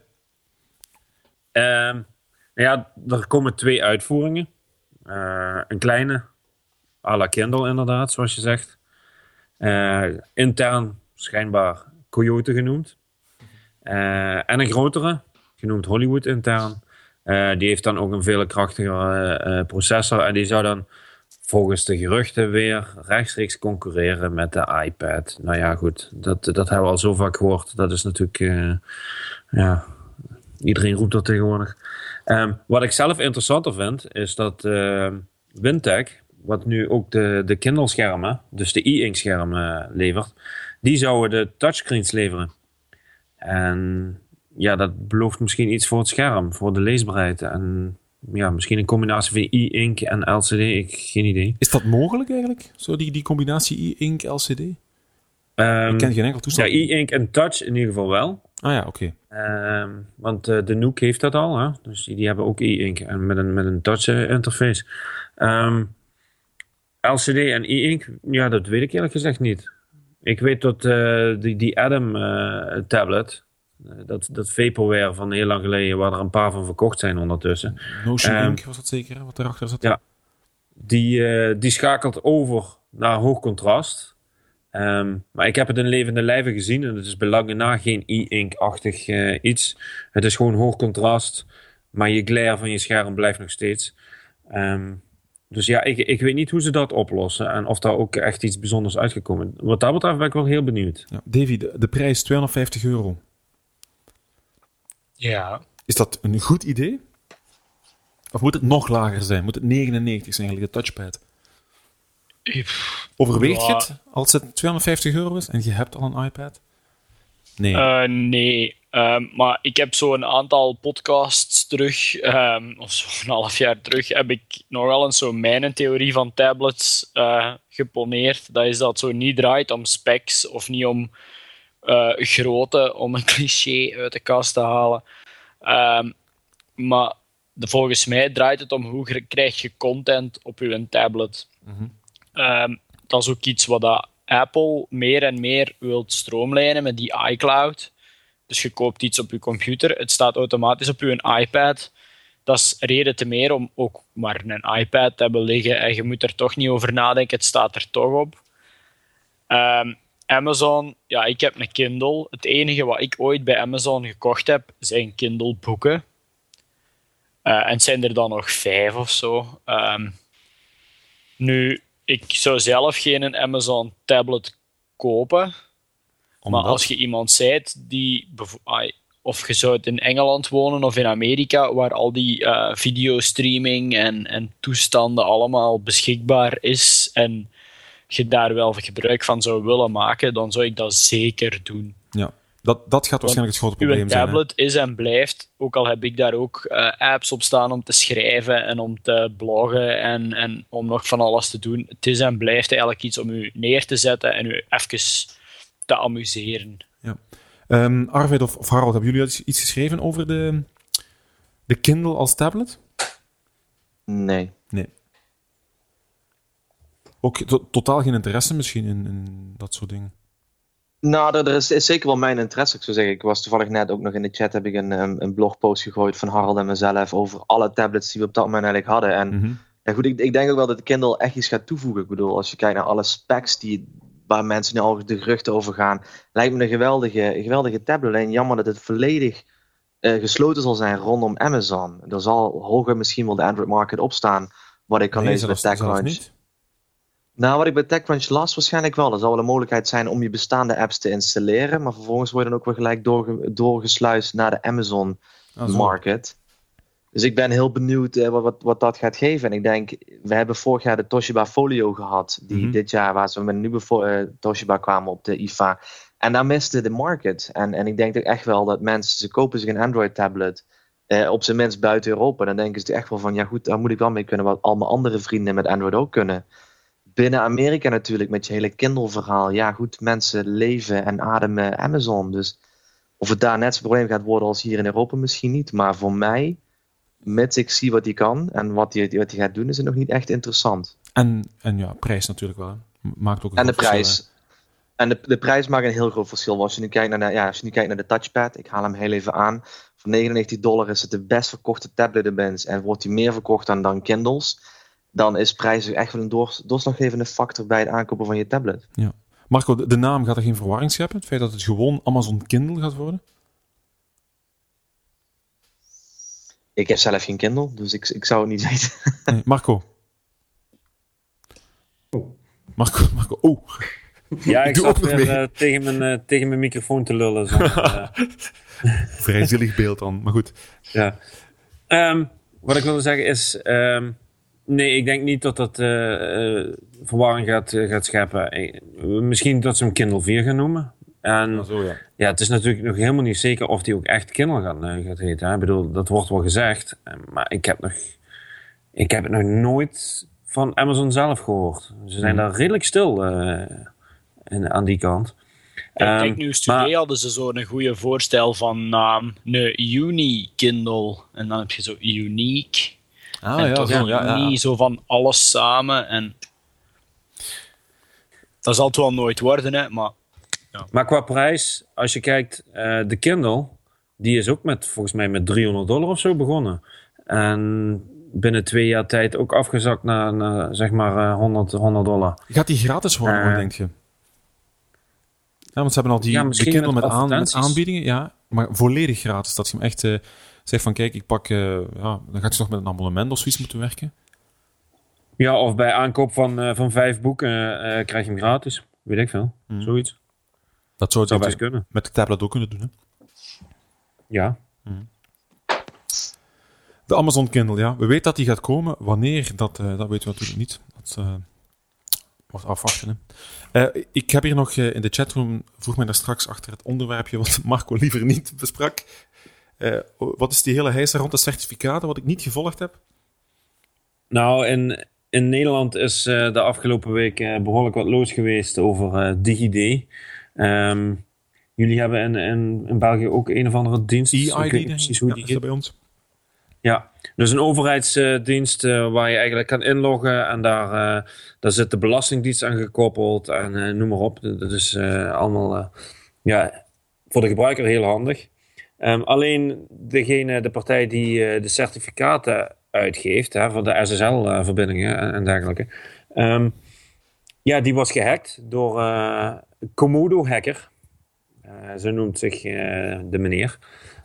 Er komen 2 uitvoeringen. Een kleine, à la Kindle inderdaad, zoals je zegt. Intern schijnbaar Coyote genoemd. En een grotere, genoemd Hollywood intern. Die heeft dan ook een veel krachtigere processor. En die zou dan volgens de geruchten weer rechtstreeks concurreren met de iPad. Nou ja, goed. Dat hebben we al zo vaak gehoord. Dat is natuurlijk... iedereen roept dat tegenwoordig. Wat ik zelf interessanter vind, is dat Wintec, wat nu ook de Kindle-schermen, dus de e-ink schermen levert, die zouden de touchscreens leveren. En ja, dat belooft misschien iets voor het scherm, voor de leesbaarheid. En ja, misschien een combinatie van e-ink en LCD, geen idee. Is dat mogelijk eigenlijk? Zo die combinatie e-ink, LCD? Ik ken geen enkel toestel. Ja, e-ink en touch in ieder geval wel. Ah ja, oké. Want de Nook heeft dat al, hè? Dus die hebben ook e-ink en met een touch interface. LCD en e-ink, ja, dat weet ik eerlijk gezegd niet. Ik weet dat die Atom tablet, dat vaporware van heel lang geleden, waar er een paar van verkocht zijn ondertussen. Notion Ink was dat zeker, wat erachter zat? Ja, die schakelt over naar hoog contrast. Maar ik heb het in levende lijven gezien en het is bij lange na geen e-ink-achtig iets. Het is gewoon hoog contrast, maar je glare van je scherm blijft nog steeds. Dus ja, ik weet niet hoe ze dat oplossen en of daar ook echt iets bijzonders uitgekomen. Wat dat betreft ben ik wel heel benieuwd. Ja, Davy, de prijs €250. Ja. Is dat een goed idee? Of moet het nog lager zijn? Moet het 99 zijn eigenlijk, de touchpad? Overweegt je het als het €250 is en je hebt al een iPad? Nee. Nee, maar ik heb zo'n aantal podcasts terug, of zo'n half jaar terug, heb ik nog wel eens zo mijn theorie van tablets geponeerd. Dat is dat het zo niet draait om specs of niet om grootte, om een cliché uit de kast te halen. Maar volgens mij draait het om hoe krijg je content op je tablet. Mm-hmm. Dat is ook iets wat dat Apple meer en meer wilt stroomlijnen met die iCloud. Dus je koopt iets op je computer, het staat automatisch op je iPad. Dat is reden te meer om ook maar een iPad te hebben liggen en je moet er toch niet over nadenken, het staat er toch op. Amazon, ja, ik heb een Kindle. Het enige wat ik ooit bij Amazon gekocht heb, zijn Kindle boeken. En het zijn er dan nog 5 of zo. Nu, ik zou zelf geen Amazon tablet kopen. Maar als je iemand zijt die... Of je zou het in Engeland wonen of in Amerika, waar al die videostreaming en toestanden allemaal beschikbaar is en je daar wel gebruik van zou willen maken, dan zou ik dat zeker doen. Ja, dat gaat waarschijnlijk het grote probleem zijn. Uw tablet is en blijft, ook al heb ik daar ook apps op staan om te schrijven en om te bloggen en om nog van alles te doen. Het is en blijft eigenlijk iets om u neer te zetten en u even te amuseren. Ja. Arvid of Harold, hebben jullie iets geschreven over de Kindle als tablet? Nee. Ook totaal geen interesse misschien in dat soort dingen? Nou, er is zeker wel mijn interesse, ik zou zeggen. Ik was toevallig net ook nog in de chat, heb ik een blogpost gegooid van Harold en mezelf over alle tablets die we op dat moment eigenlijk hadden. En ja, goed, ik denk ook wel dat de Kindle echt iets gaat toevoegen. Ik bedoel, als je kijkt naar alle specs waar mensen nu al de geruchten over gaan, lijkt me een geweldige tablet. Alleen jammer dat het volledig gesloten zal zijn rondom Amazon. Er zal hoger misschien wel de Android market opstaan, wat ik kan lezen bij TechCrunch. Nou, wat ik bij TechCrunch las, waarschijnlijk wel. Er zal wel een mogelijkheid zijn om je bestaande apps te installeren, maar vervolgens word je dan ook weer gelijk doorgesluist naar de Amazon market. Dus ik ben heel benieuwd wat dat gaat geven. En ik denk, we hebben vorig jaar de Toshiba Folio gehad, die dit jaar, waar ze met een nieuwe Toshiba kwamen op de IFA. En daar miste de market. En ik denk ook echt wel dat mensen, ze kopen zich een Android tablet, op zijn minst buiten Europa. Dan denken ze echt wel van, ja goed, daar moet ik wel mee kunnen, wat al mijn andere vrienden met Android ook kunnen. Binnen Amerika natuurlijk, met je hele Kindle-verhaal. Ja goed, mensen leven en ademen Amazon. Dus of het daar net zo'n probleem gaat worden als hier in Europa, misschien niet. Maar voor mij, mits ik zie wat hij kan en wat hij gaat doen, is het nog niet echt interessant. En ja, prijs natuurlijk wel. Hè. Maakt ook een en de groot prijs. verschil, en de prijs maakt een heel groot verschil. Als je nu kijkt naar de touchpad, ik haal hem heel even aan. Voor $99 is het de best verkochte tablet in Bens. En wordt hij meer verkocht dan Kindles, dan is prijs echt wel een doorslaggevende factor bij het aankopen van je tablet. Ja. Marco, de naam gaat er geen verwarring scheppen? Het feit dat het gewoon Amazon Kindle gaat worden? Ik heb zelf geen Kindle, dus ik zou het niet weten. Nee, Marco. Marco. Oh. Ja, ik zat weer tegen mijn microfoon te lullen. Vrij zielig beeld dan, maar goed. Ja. Wat ik wilde zeggen is... nee, ik denk niet dat dat verwarring gaat scheppen. Misschien dat ze hem Kindle 4 gaan noemen. En ja, het is natuurlijk nog helemaal niet zeker of die ook echt Kindle gaat heten. Hè? Ik bedoel, dat wordt wel gezegd. Maar ik heb het nog nooit van Amazon zelf gehoord. Ze zijn daar redelijk stil aan die kant. Ik denk nu hadden ze zo'n goede voorstel van een Uni Kindle. En dan heb je zo Unique. Zo van alles samen. En dat zal het wel nooit worden, hè, maar... Ja. Maar qua prijs, als je kijkt, de Kindle, die is ook volgens mij met $300 of zo begonnen. En binnen 2 jaar tijd ook afgezakt naar zeg maar $100. Gaat die gratis worden, denk je? Ja, want ze hebben al de Kindle met aanbiedingen, ja, maar volledig gratis. Dat je hem echt zegt van, kijk, ik pak, dan gaat je nog met een abonnement of zoiets moeten werken. Ja, of bij aankoop van 5 boeken krijg je hem gratis. Weet ik veel, zoiets. Dat zou het best kunnen. Met de tablet ook kunnen doen, hè? Ja. De Amazon Kindle, ja. We weten dat die gaat komen. Wanneer, dat weten we natuurlijk niet. Dat wordt afwachten. Ik heb hier nog in de chatroom, vroeg mij daar straks achter het onderwerpje wat Marco liever niet besprak. Wat is die hele heisa rond de certificaten, wat ik niet gevolgd heb? Nou, in Nederland is de afgelopen week behoorlijk wat los geweest over DigiD. Jullie hebben in België ook een of andere dienst. EID, precies hoe die is dat bij ons. Ja, dus een overheidsdienst waar je eigenlijk kan inloggen en daar zit de Belastingdienst aan gekoppeld en noem maar op. Dat is allemaal voor de gebruiker heel handig. Alleen de partij die de certificaten uitgeeft voor de SSL-verbindingen en dergelijke, die was gehackt door Komodo Hacker. Zo noemt zich de meneer.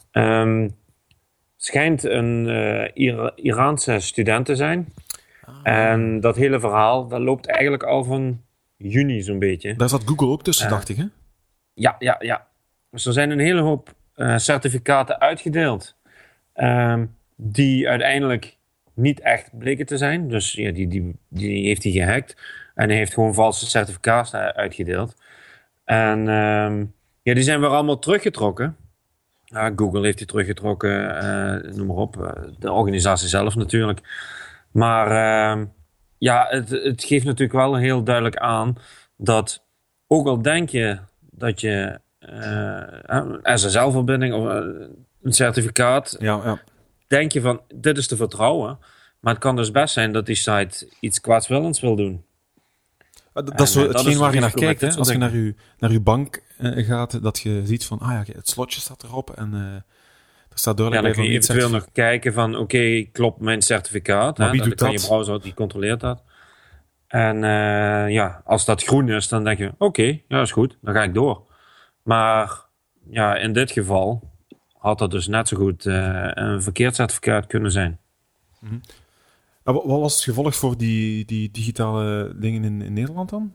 Schijnt een Iraanse student te zijn. En dat hele verhaal, dat loopt eigenlijk al van juni zo'n beetje. Daar zat Google ook tussen, dacht ik, hè? Ja. Dus er zijn een hele hoop certificaten uitgedeeld. Die uiteindelijk niet echt bleken te zijn. Dus ja, die heeft hij gehackt. En hij heeft gewoon valse certificaten uitgedeeld. En die zijn weer allemaal teruggetrokken. Google heeft die teruggetrokken, noem maar op. De organisatie zelf natuurlijk. Maar het geeft natuurlijk wel heel duidelijk aan dat, ook al denk je dat je een SSL-verbinding of een certificaat, denk je van, dit is te vertrouwen. Maar het kan dus best zijn dat die site iets kwaadswillends wil doen. Dat is zo hetgeen waar je naar kijkt. Hè? Als je naar uw bank gaat, dat je ziet van, het slotje staat erop en er staat duidelijk bij van... Ja, dan kun je eventueel nog kijken van, oké, klopt mijn certificaat? Maar wie doet dat? Je browser, die controleert dat. En als dat groen is, dan denk je, oké, is goed, dan ga ik door. Maar in dit geval had dat dus net zo goed een verkeerd certificaat kunnen zijn. Mm-hmm. Wat was het gevolg voor die digitale dingen in Nederland dan?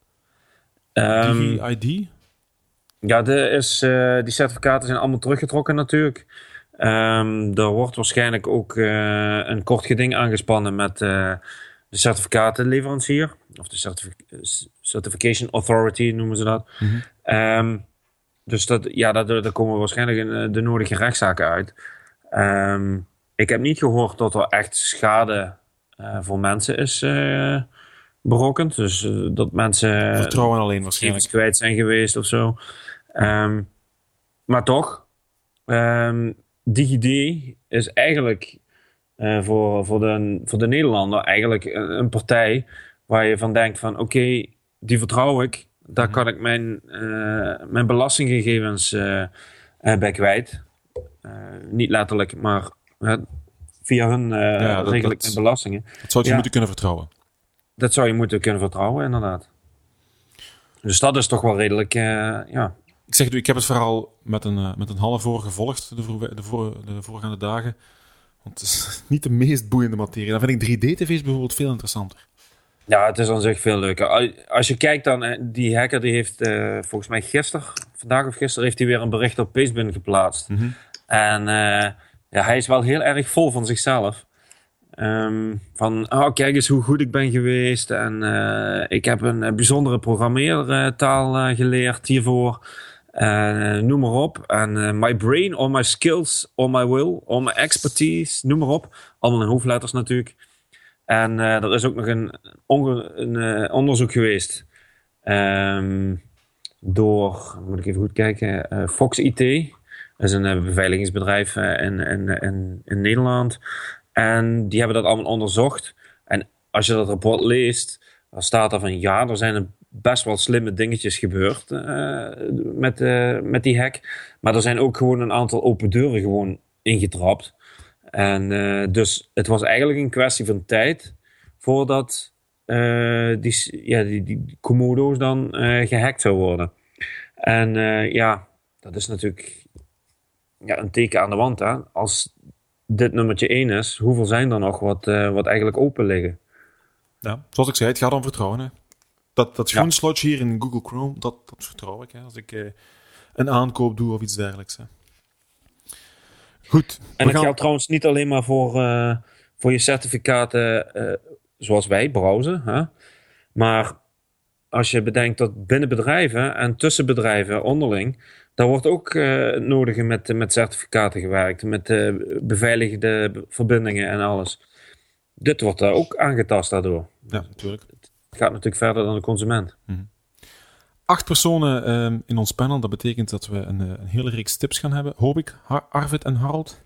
DigiD? Ja, die certificaten zijn allemaal teruggetrokken natuurlijk. Er wordt waarschijnlijk ook een kort geding aangespannen met de certificatenleverancier. Of de Certification Authority noemen ze dat. Mm-hmm. Dus daar komen waarschijnlijk de nodige rechtszaken uit. Ik heb niet gehoord dat er echt schade voor mensen is berokkend. Dus dat mensen vertrouwen alleen waarschijnlijk kwijt zijn geweest of zo. Maar toch, DigiD is eigenlijk voor de Nederlander eigenlijk een partij waar je van denkt van oké, die vertrouw ik. Daar kan ik mijn belastinggegevens bij kwijt. Niet letterlijk, maar via hun regel ik mijn belastingen. Dat zou je moeten kunnen vertrouwen. Dat zou je moeten kunnen vertrouwen, inderdaad. Dus dat is toch wel redelijk, Ik zeg, ik heb het verhaal met een half oor gevolgd de voorgaande dagen. Want het is niet de meest boeiende materie. Dan vind ik 3D-tv's bijvoorbeeld veel interessanter. Ja, het is aan zich veel leuker. Als je kijkt dan, die hacker die heeft volgens mij vandaag of gisteren, heeft hij weer een bericht op Pastebin geplaatst. Mm-hmm. En hij is wel heel erg vol van zichzelf. Van, kijk eens hoe goed ik ben geweest. En ik heb een bijzondere programmeertaal geleerd hiervoor. Noem maar op. En my brain, all my skills, all my will, all my expertise, noem maar op. Allemaal in hoofdletters natuurlijk. En er is ook nog een onderzoek geweest door, moet ik even goed kijken, Fox IT. Dat is een beveiligingsbedrijf in Nederland. En die hebben dat allemaal onderzocht. En als je dat rapport leest, dan staat er van er zijn er best wel slimme dingetjes gebeurd met die hack. Maar er zijn ook gewoon een aantal open deuren gewoon ingetrapt. En dus het was eigenlijk een kwestie van tijd voordat die Commodo's dan gehackt zou worden. En dat is natuurlijk een teken aan de wand. Hè? Als dit nummertje 1 is, hoeveel zijn er nog wat eigenlijk open liggen? Ja, zoals ik zei, het gaat om vertrouwen. Hè? Dat schoenslotje hier in Google Chrome, dat vertrouw ik. Hè? Als ik een aankoop doe of iets dergelijks. Hè? Goed. En dat geldt trouwens niet alleen maar voor je certificaten zoals wij browsen. Hè? Maar als je bedenkt dat binnen bedrijven en tussen bedrijven onderling, daar wordt ook nodig met certificaten gewerkt. Met beveiligde verbindingen en alles. Dit wordt daar ook aangetast daardoor. Ja, natuurlijk. Het gaat natuurlijk verder dan de consument. Mm-hmm. 8 personen in ons panel. Dat betekent dat we een hele reeks tips gaan hebben. Hoop ik, Arvid en Harold.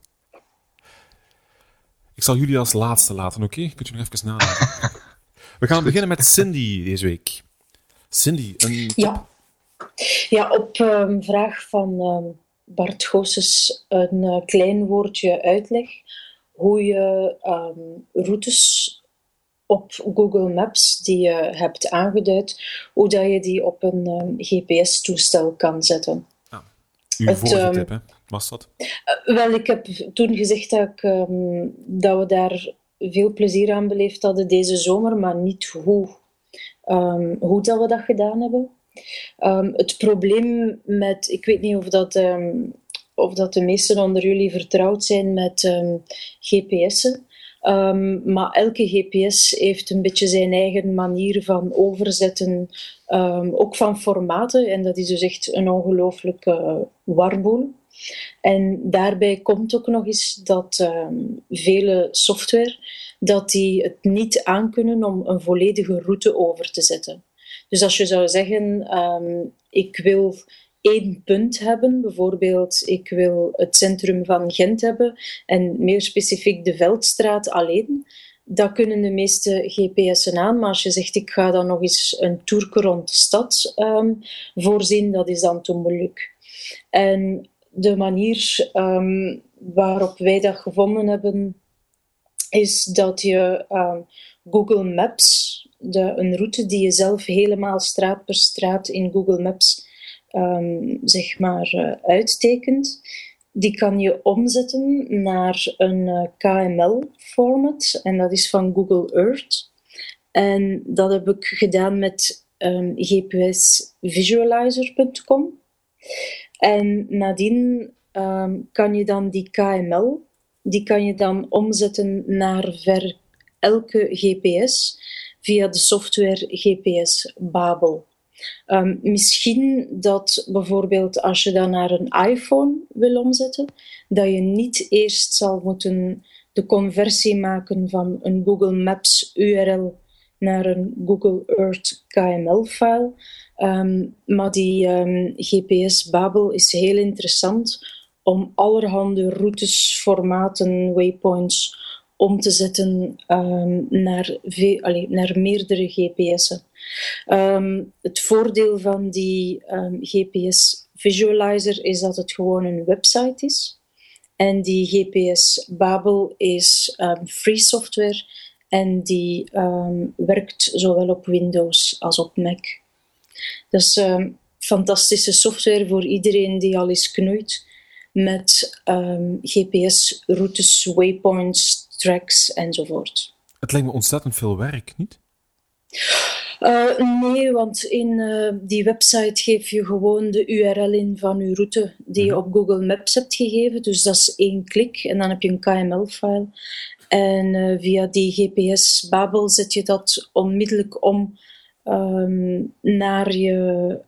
Ik zal jullie als laatste laten, oké? Kunt je nog even nadenken? We gaan beginnen met Cindy deze week. Cindy, een tip. Ja, op vraag van Bart Goossens een klein woordje uitleg. Hoe je routes op Google Maps die je hebt aangeduid, hoe dat je die op een GPS-toestel kan zetten. Uw vorige tip, hè? Was dat? Wel, ik heb toen gezegd dat we daar veel plezier aan beleefd hadden deze zomer, maar niet hoe dat we dat gedaan hebben. Het probleem met, ik weet niet of dat de meesten onder jullie vertrouwd zijn met GPS'en. Maar elke GPS heeft een beetje zijn eigen manier van overzetten, ook van formaten. En dat is dus echt een ongelooflijke warboel. En daarbij komt ook nog eens dat vele software dat die het niet aankunnen om een volledige route over te zetten. Dus als je zou zeggen, ik wil 1 punt hebben, bijvoorbeeld ik wil het centrum van Gent hebben en meer specifiek de Veldstraat alleen, dat kunnen de meeste GPS'en aan, maar als je zegt ik ga dan nog eens een toerke rond de stad voorzien, dat is dan te moeilijk. En de manier waarop wij dat gevonden hebben, is dat je Google Maps, een route die je zelf helemaal straat per straat in Google Maps uittekent, die kan je omzetten naar een KML-format. En dat is van Google Earth. En dat heb ik gedaan met gpsvisualizer.com. En nadien kan je dan die KML, die kan je dan omzetten naar elke GPS via de software GPS Babel. Misschien dat bijvoorbeeld als je dat naar een iPhone wil omzetten, dat je niet eerst zal moeten de conversie maken van een Google Maps URL naar een Google Earth KML-file. Maar die GPS Babel is heel interessant om allerhande routes, formaten, waypoints om te zetten naar meerdere GPS'en. Het voordeel van die GPS Visualizer is dat het gewoon een website is. En die GPS Babel is free software en die werkt zowel op Windows als op Mac. Dat is fantastische software voor iedereen die al eens knoeit met GPS-routes, waypoints, tracks enzovoort. Het lijkt me ontzettend veel werk, niet? Nee, want in die website geef je gewoon de URL in van je route die je op Google Maps hebt gegeven. Dus dat is 1 klik en dan heb je een KML-file. En via die GPS-babel zet je dat onmiddellijk om naar je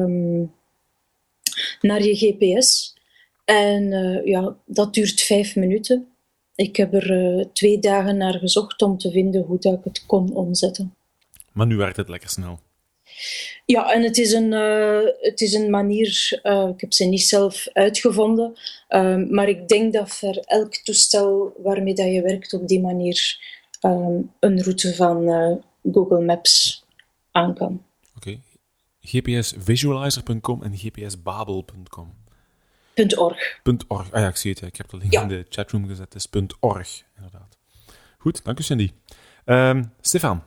GPS. En dat duurt 5 minuten. Ik heb er 2 dagen naar gezocht om te vinden hoe dat ik het kon omzetten. Maar nu werkt het lekker snel. Ja, en het is een manier, ik heb ze niet zelf uitgevonden, maar ik denk dat voor elk toestel waarmee dat je werkt op die manier een route van Google Maps aan kan. Oké. gpsvisualizer.com en gpsbabel.com. .org. .org. Ah ja, ik zie het. Ik heb het link in de chatroom gezet. Het is .org, inderdaad. Goed, dank u Cindy. Stefan.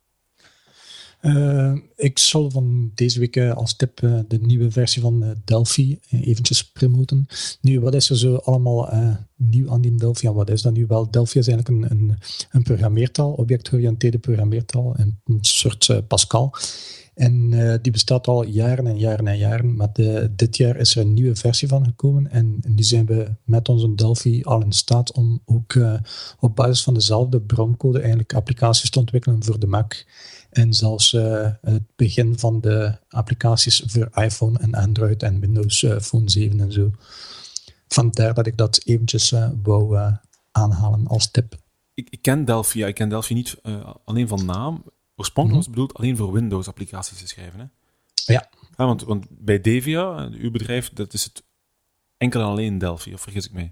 Ik zal van deze week als tip de nieuwe versie van Delphi eventjes promoten. Nu, wat is er zo allemaal nieuw aan die Delphi? Ja, wat is dat nu wel? Delphi is eigenlijk een programmeertaal, objectgeoriënteerde programmeertaal, een soort Pascal. En die bestaat al jaren en jaren en jaren. Maar dit jaar is er een nieuwe versie van gekomen. En nu zijn we met onze Delphi al in staat om ook op basis van dezelfde broncode eigenlijk applicaties te ontwikkelen voor de Mac. En zelfs het begin van de applicaties voor iPhone en Android en Windows Phone 7 en zo. Vandaar dat ik dat eventjes wou aanhalen als tip. Ik ken Delphi, ik ken Delphi niet alleen van naam. Oorspronkelijk was het bedoeld alleen voor Windows-applicaties te schrijven, hè? Ja. Want bij Devia, uw bedrijf, dat is het enkel en alleen Delphi, of vergis ik mij?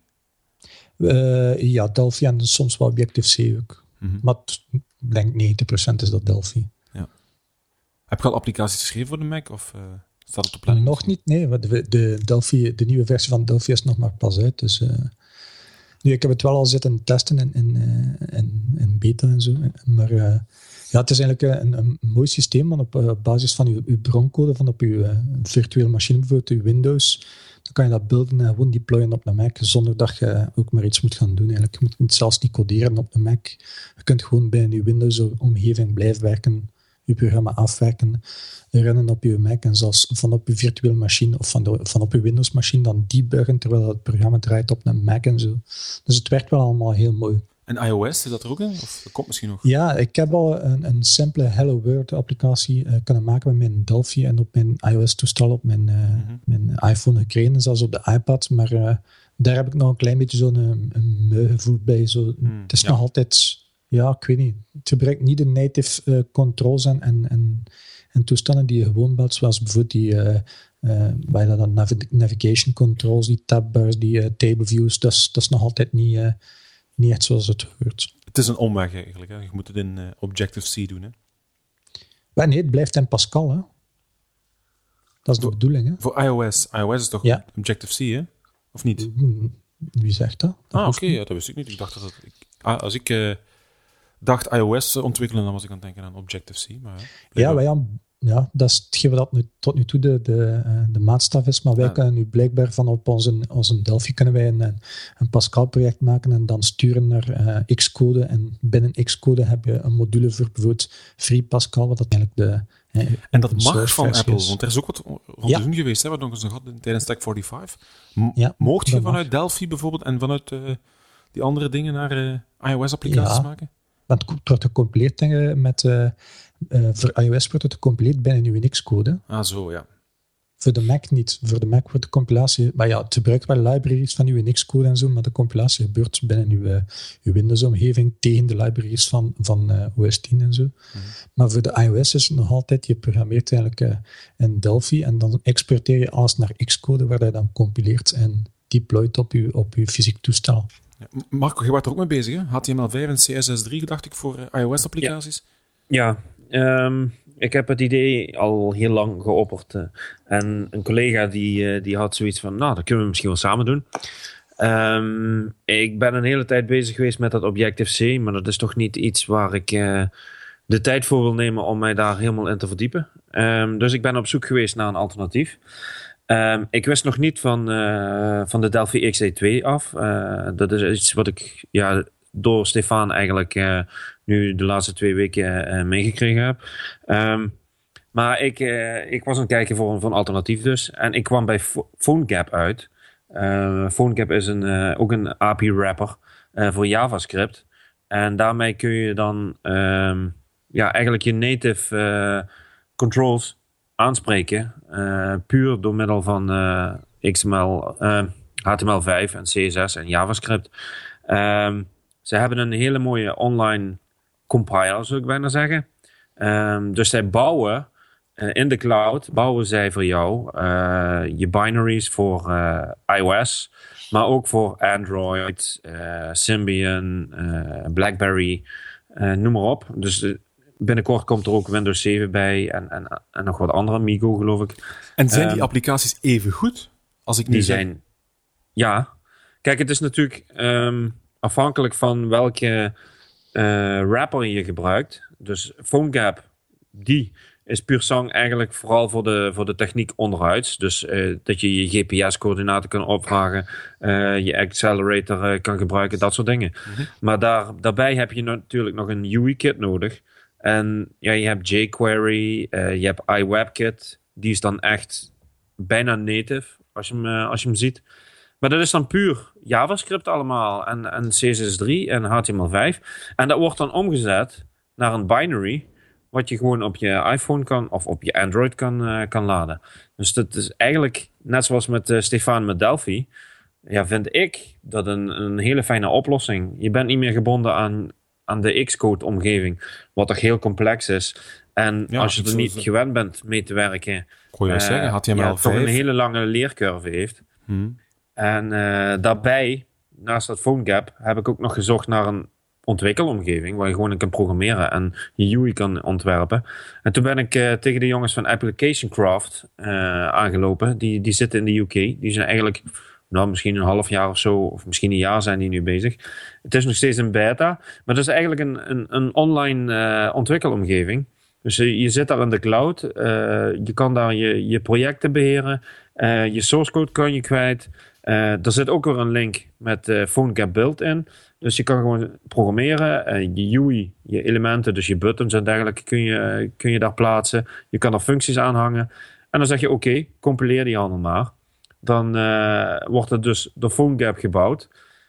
Ja, Delphi en soms wel Objective-C ook. Mm-hmm. Maar ik denk 90% is dat Delphi. Ja. Heb je al applicaties geschreven voor de Mac, of staat het op planning? Nog niet, nee. De nieuwe versie van Delphi is nog maar pas uit, dus... Nu, ik heb het wel al zitten testen in beta en zo, maar... Ja, het is eigenlijk een mooi systeem, want op basis van uw broncode van op uw virtuele machine, bijvoorbeeld uw Windows, dan kan je dat builden en gewoon deployen op een Mac, zonder dat je ook maar iets moet gaan doen. Eigenlijk. Je moet het zelfs niet coderen op een Mac. Je kunt gewoon bij uw Windows-omgeving blijven werken, je programma afwerken, runnen op je Mac en zelfs van op je virtuele machine of van op je Windows-machine dan debuggen, terwijl het programma draait op een Mac en zo. Dus het werkt wel allemaal heel mooi. En iOS, is dat er ook in? Of dat komt misschien nog? Ja, ik heb al een simpele Hello World applicatie kunnen maken met mijn Delphi en op mijn iOS-toestel op mijn iPhone gekregen, zelfs op de iPad. Maar daar heb ik nog een klein beetje zo'n gevoel bij. Het is nog altijd, ja, ik weet niet. Het gebruikt niet de native controls en toestellen die je gewoon bent, zoals bijvoorbeeld die navigation controls, die tabbars, die table views. Dat is nog altijd niet echt zoals het hoort. Het is een omweg eigenlijk. Hè? Je moet het in Objective-C doen. Hè? Maar nee, het blijft in Pascal. Hè? Dat is de bedoeling. Hè? Voor iOS. iOS is toch Objective-C, hè? Of niet? Wie zegt dat? Oké, ja, dat wist ik niet. Ik dacht dat het... als ik dacht iOS ontwikkelen, dan was ik aan het denken aan Objective-C. Maar, ja, dat is hetgeen wat tot nu toe de maatstaf is. Maar wij kunnen nu blijkbaar van op onze Delphi kunnen wij een Pascal-project maken en dan sturen naar Xcode. En binnen Xcode heb je een module voor bijvoorbeeld Free Pascal, wat dat eigenlijk en dat mag van Apple, want er is ook wat van te doen geweest, hè, wat nog eens gehad tijdens Tech 45. Mocht je vanuit Delphi bijvoorbeeld en vanuit die andere dingen naar iOS-applicaties maken? Want het wordt gecompileerd met... voor iOS wordt het compleet binnen uw Xcode. Ah, zo, ja. Voor de Mac niet. Voor de Mac wordt de compilatie... Maar ja, het gebruikt wel libraries van uw Xcode en zo, maar de compilatie gebeurt binnen uw Windows-omgeving tegen de libraries van OS 10 en zo. Mm-hmm. Maar voor de iOS is het nog altijd... Je programmeert eigenlijk in Delphi en dan exporteer je alles naar Xcode, waar je dan compileert en deployt op uw fysiek toestel. Ja. Marco, je was er ook mee bezig, hè? HTML5 en CSS3, dacht ik, voor iOS-applicaties? Ja. Ik heb het idee al heel lang geopperd. En een collega die had zoiets van, nou, dat kunnen we misschien wel samen doen. Ik ben een hele tijd bezig geweest met dat Objective-C, maar dat is toch niet iets waar ik de tijd voor wil nemen om mij daar helemaal in te verdiepen. Dus ik ben op zoek geweest naar een alternatief. Ik wist nog niet van de Delphi XE2 af. Dat is iets wat ik door Stefan eigenlijk nu de laatste 2 weken meegekregen heb. Maar ik was aan het kijken voor een alternatief dus. En ik kwam bij PhoneGap uit. PhoneGap is ook een API-wrapper voor JavaScript. En daarmee kun je dan eigenlijk je native controls aanspreken. Puur door middel van XML, HTML5 en CSS en JavaScript. Ze hebben een hele mooie online compiler, zou ik bijna zeggen. Dus zij bouwen in de cloud, voor jou je binaries voor iOS, maar ook voor Android, Symbian, BlackBerry, noem maar op. Dus binnenkort komt er ook Windows 7 bij en nog wat andere, Migo geloof ik. En zijn die applicaties even goed? Als ik nu zijn. Ja. Kijk, het is natuurlijk afhankelijk van welke wrapper je gebruikt. Dus PhoneGap, die is puur zang eigenlijk vooral voor de techniek onderhuids. Dus dat je je GPS-coördinaten kan opvragen, je accelerator kan gebruiken, dat soort dingen. Mm-hmm. Maar daarbij heb je natuurlijk nog een UI-kit nodig. En je hebt jQuery, je hebt iWebKit. Die is dan echt bijna native, als je hem ziet. Maar dat is dan puur JavaScript allemaal. En CSS3 en HTML5. En dat wordt dan omgezet naar een binary, wat je gewoon op je iPhone kan, of op je Android kan laden. Dus dat is eigenlijk, net zoals met Stefan met Delphi, vind ik dat een hele fijne oplossing. Je bent niet meer gebonden aan de Xcode omgeving, wat toch heel complex is. En als je er niet gewend bent mee te werken, kon je zeggen, HTML5 toch een hele lange leercurve heeft. En daarbij, naast dat PhoneGap, heb ik ook nog gezocht naar een ontwikkelomgeving waar je gewoon in kan programmeren en je UI kan ontwerpen. En toen ben ik tegen de jongens van Application Craft aangelopen. Die zitten in de UK. Die zijn eigenlijk misschien een half jaar of zo, of misschien een jaar zijn die nu bezig. Het is nog steeds een beta, maar dat is eigenlijk een online ontwikkelomgeving. Dus je zit daar in de cloud. Je kan daar je projecten beheren. Je source code kan je kwijt. Er zit ook weer een link met PhoneGap Build in. Dus je kan gewoon programmeren. Je UI, je elementen, dus je buttons en dergelijke kun je daar plaatsen. Je kan er functies aanhangen. En dan zeg je oké, compileer die allemaal maar. Dan wordt het dus door PhoneGap gebouwd.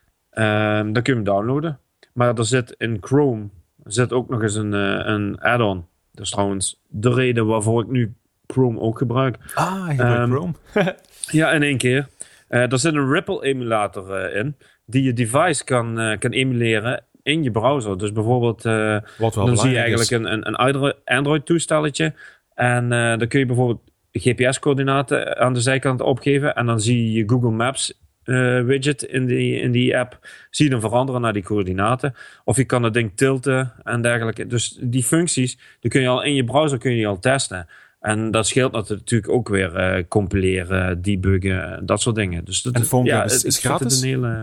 Dan kun je hem downloaden. Maar er zit in Chrome ook nog eens een add-on. Dat is trouwens de reden waarvoor ik nu Chrome ook gebruik. Je gebruikt Chrome? Ja, in 1 keer. Er zit een Ripple emulator in, die je device kan emuleren in je browser. Dus bijvoorbeeld, dan zie je eigenlijk een Android toestelletje. En dan kun je bijvoorbeeld GPS-coördinaten aan de zijkant opgeven. En dan zie je Google Maps widget in die app. Zie je dan veranderen naar die coördinaten. Of je kan het ding tilten en dergelijke. Dus die functies, die kun je al in je browser al testen. En dat scheelt natuurlijk ook weer compileren, debuggen, dat soort dingen. Dus dat, en PhoneGap is gratis?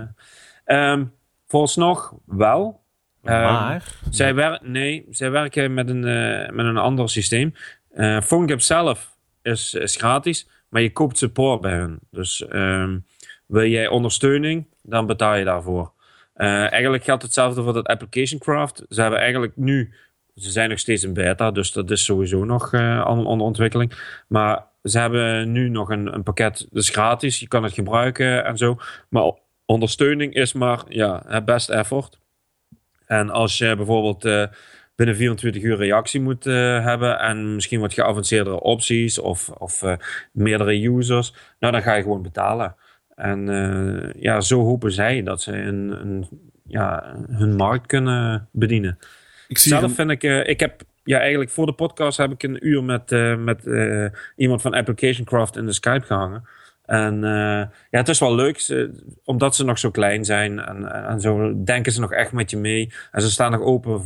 Vooralsnog wel. Maar? Zij werken met een ander systeem. PhoneGap zelf is gratis, maar je koopt support bij hun. Dus wil jij ondersteuning, dan betaal je daarvoor. Eigenlijk geldt hetzelfde voor dat Application Craft. Ze zijn nog steeds in beta, dus dat is sowieso nog onder ontwikkeling. Maar ze hebben nu nog een pakket, dat is gratis, je kan het gebruiken en zo. Maar ondersteuning is maar het best effort. En als je bijvoorbeeld binnen 24 uur reactie moet hebben en misschien wat geavanceerdere opties of meerdere users, nou dan ga je gewoon betalen. En zo hopen zij dat ze hun markt kunnen bedienen. Vind ik heb eigenlijk voor de podcast heb ik een uur met iemand van Application Craft in de Skype gehangen. En het is wel leuk, omdat ze nog zo klein zijn en zo denken ze nog echt met je mee. En ze staan nog open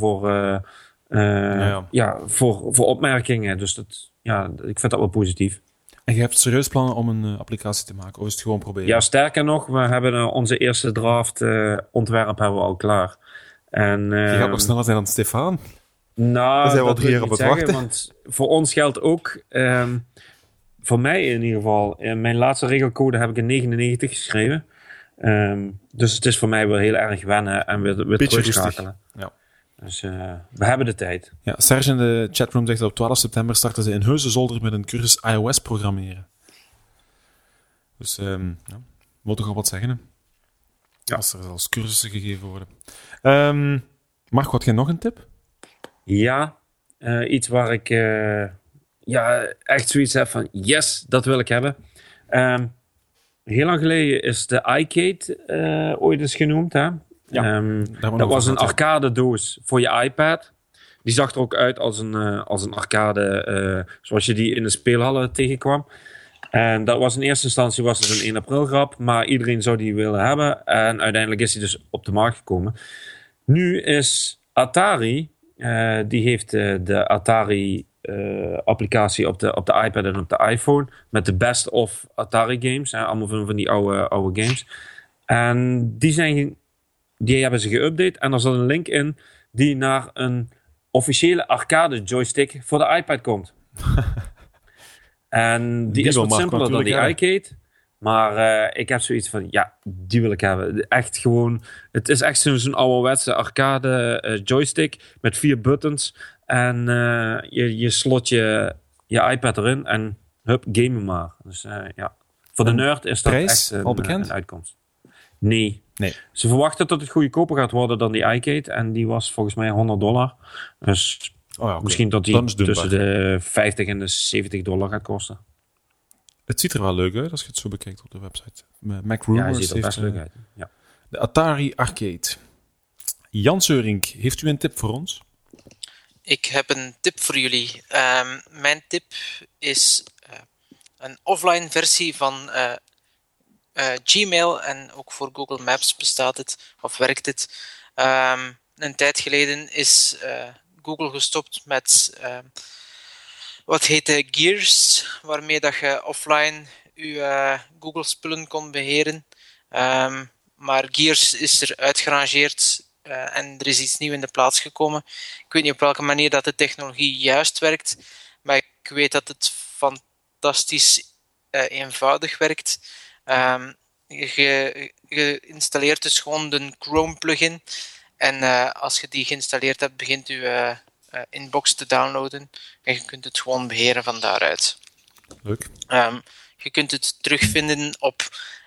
voor opmerkingen. Dus ik vind dat wel positief. En je hebt serieus plannen om een applicatie te maken? Of is het gewoon proberen? Ja, sterker nog, we hebben onze eerste draft ontwerp hebben we al klaar. En, je gaat nog sneller zijn dan Stefan? Nou, dat zijn we 3 jaar op het wachten. Want voor ons geldt ook... voor mij in ieder geval, mijn laatste regelcode heb ik in 99 geschreven. Dus het is voor mij wel heel erg wennen en weer terugschakelen. Ja. Dus we hebben de tijd. Ja, Serge in de chatroom zegt dat op 12 september starten ze in Heusden-Zolder met een cursus iOS programmeren. Dus moet toch al wat zeggen, hè? Ja. Als er zelfs cursussen gegeven worden. Mark, had jij nog een tip? Ja, iets waar ik echt zoiets heb van yes, dat wil ik hebben. Heel lang geleden is de iCade ooit eens genoemd. Hè? Ja, dat was een arcade doos voor je iPad. Die zag er ook uit als een arcade zoals je die in de speelhallen tegenkwam. En dat was in eerste instantie was het een 1 april grap, maar iedereen zou die willen hebben. En uiteindelijk is hij dus op de markt gekomen. Nu is Atari, die heeft de Atari applicatie op de iPad en op de iPhone met de best of Atari games. Allemaal van die oude games. En die hebben ze geüpdate en er zat een link in die naar een officiële arcade joystick voor de iPad komt. En die is wat simpeler dan die iCade. Maar ik heb zoiets van, ja, die wil ik hebben. Echt gewoon, het is echt zo'n ouderwetse arcade joystick met 4 buttons. En je slot je iPad erin en hup, gamen maar. Dus voor de nerd is dat echt een uitkomst. Nee. Ze verwachten dat het goedkoper gaat worden dan die iCade. En die was volgens mij $100. Dus misschien dat die tussen de $50 en de $70 gaat kosten. Het ziet er wel leuk uit als je het zo bekijkt op de website. Mac Rumors het ziet er best leuk uit. Ja. De Atari Arcade. Jan Seurink, heeft u een tip voor ons? Ik heb een tip voor jullie. Mijn tip is een offline versie van Gmail en ook voor Google Maps bestaat het, of werkt het. Een tijd geleden is Google gestopt met wat heette Gears, waarmee dat je offline je Google-spullen kon beheren. Maar Gears is er uitgerangeerd en er is iets nieuws in de plaats gekomen. Ik weet niet op welke manier dat de technologie juist werkt, maar ik weet dat het fantastisch eenvoudig werkt. Je installeert dus gewoon de Chrome plugin en als je die geïnstalleerd hebt, begint je inbox te downloaden en je kunt het gewoon beheren van daaruit. Leuk. Je kunt het terugvinden op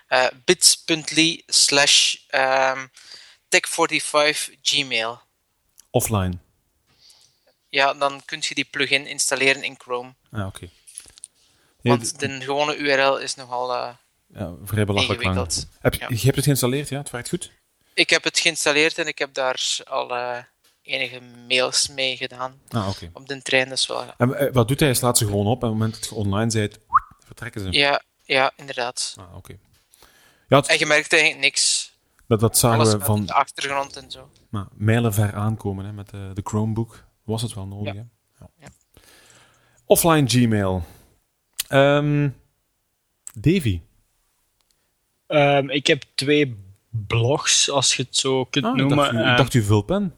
bit.ly/tech45gmail. Offline. Ja, dan kun je die plugin installeren in Chrome. Oké. Want de gewone URL is nogal vrij belachelijk lang. Je hebt het geïnstalleerd, ja? Het werkt goed? Ik heb het geïnstalleerd en ik heb daar al enige mails mee gedaan. Op de trein. Dat is wel... En wat doet hij? Hij slaat ze gewoon op en op het moment dat je online bent, vertrekken ze? Ja, inderdaad. Oké. Ja, en je merkt eigenlijk niks. Dat zagen alles we met van de achtergrond en zo. Mijlen ver aankomen hè, met de Chromebook. Was het wel nodig, ja. Hè? Ja. Offline Gmail. Davy? Ik heb 2 blogs, als je het zo kunt noemen. Ik dacht u Vulpen?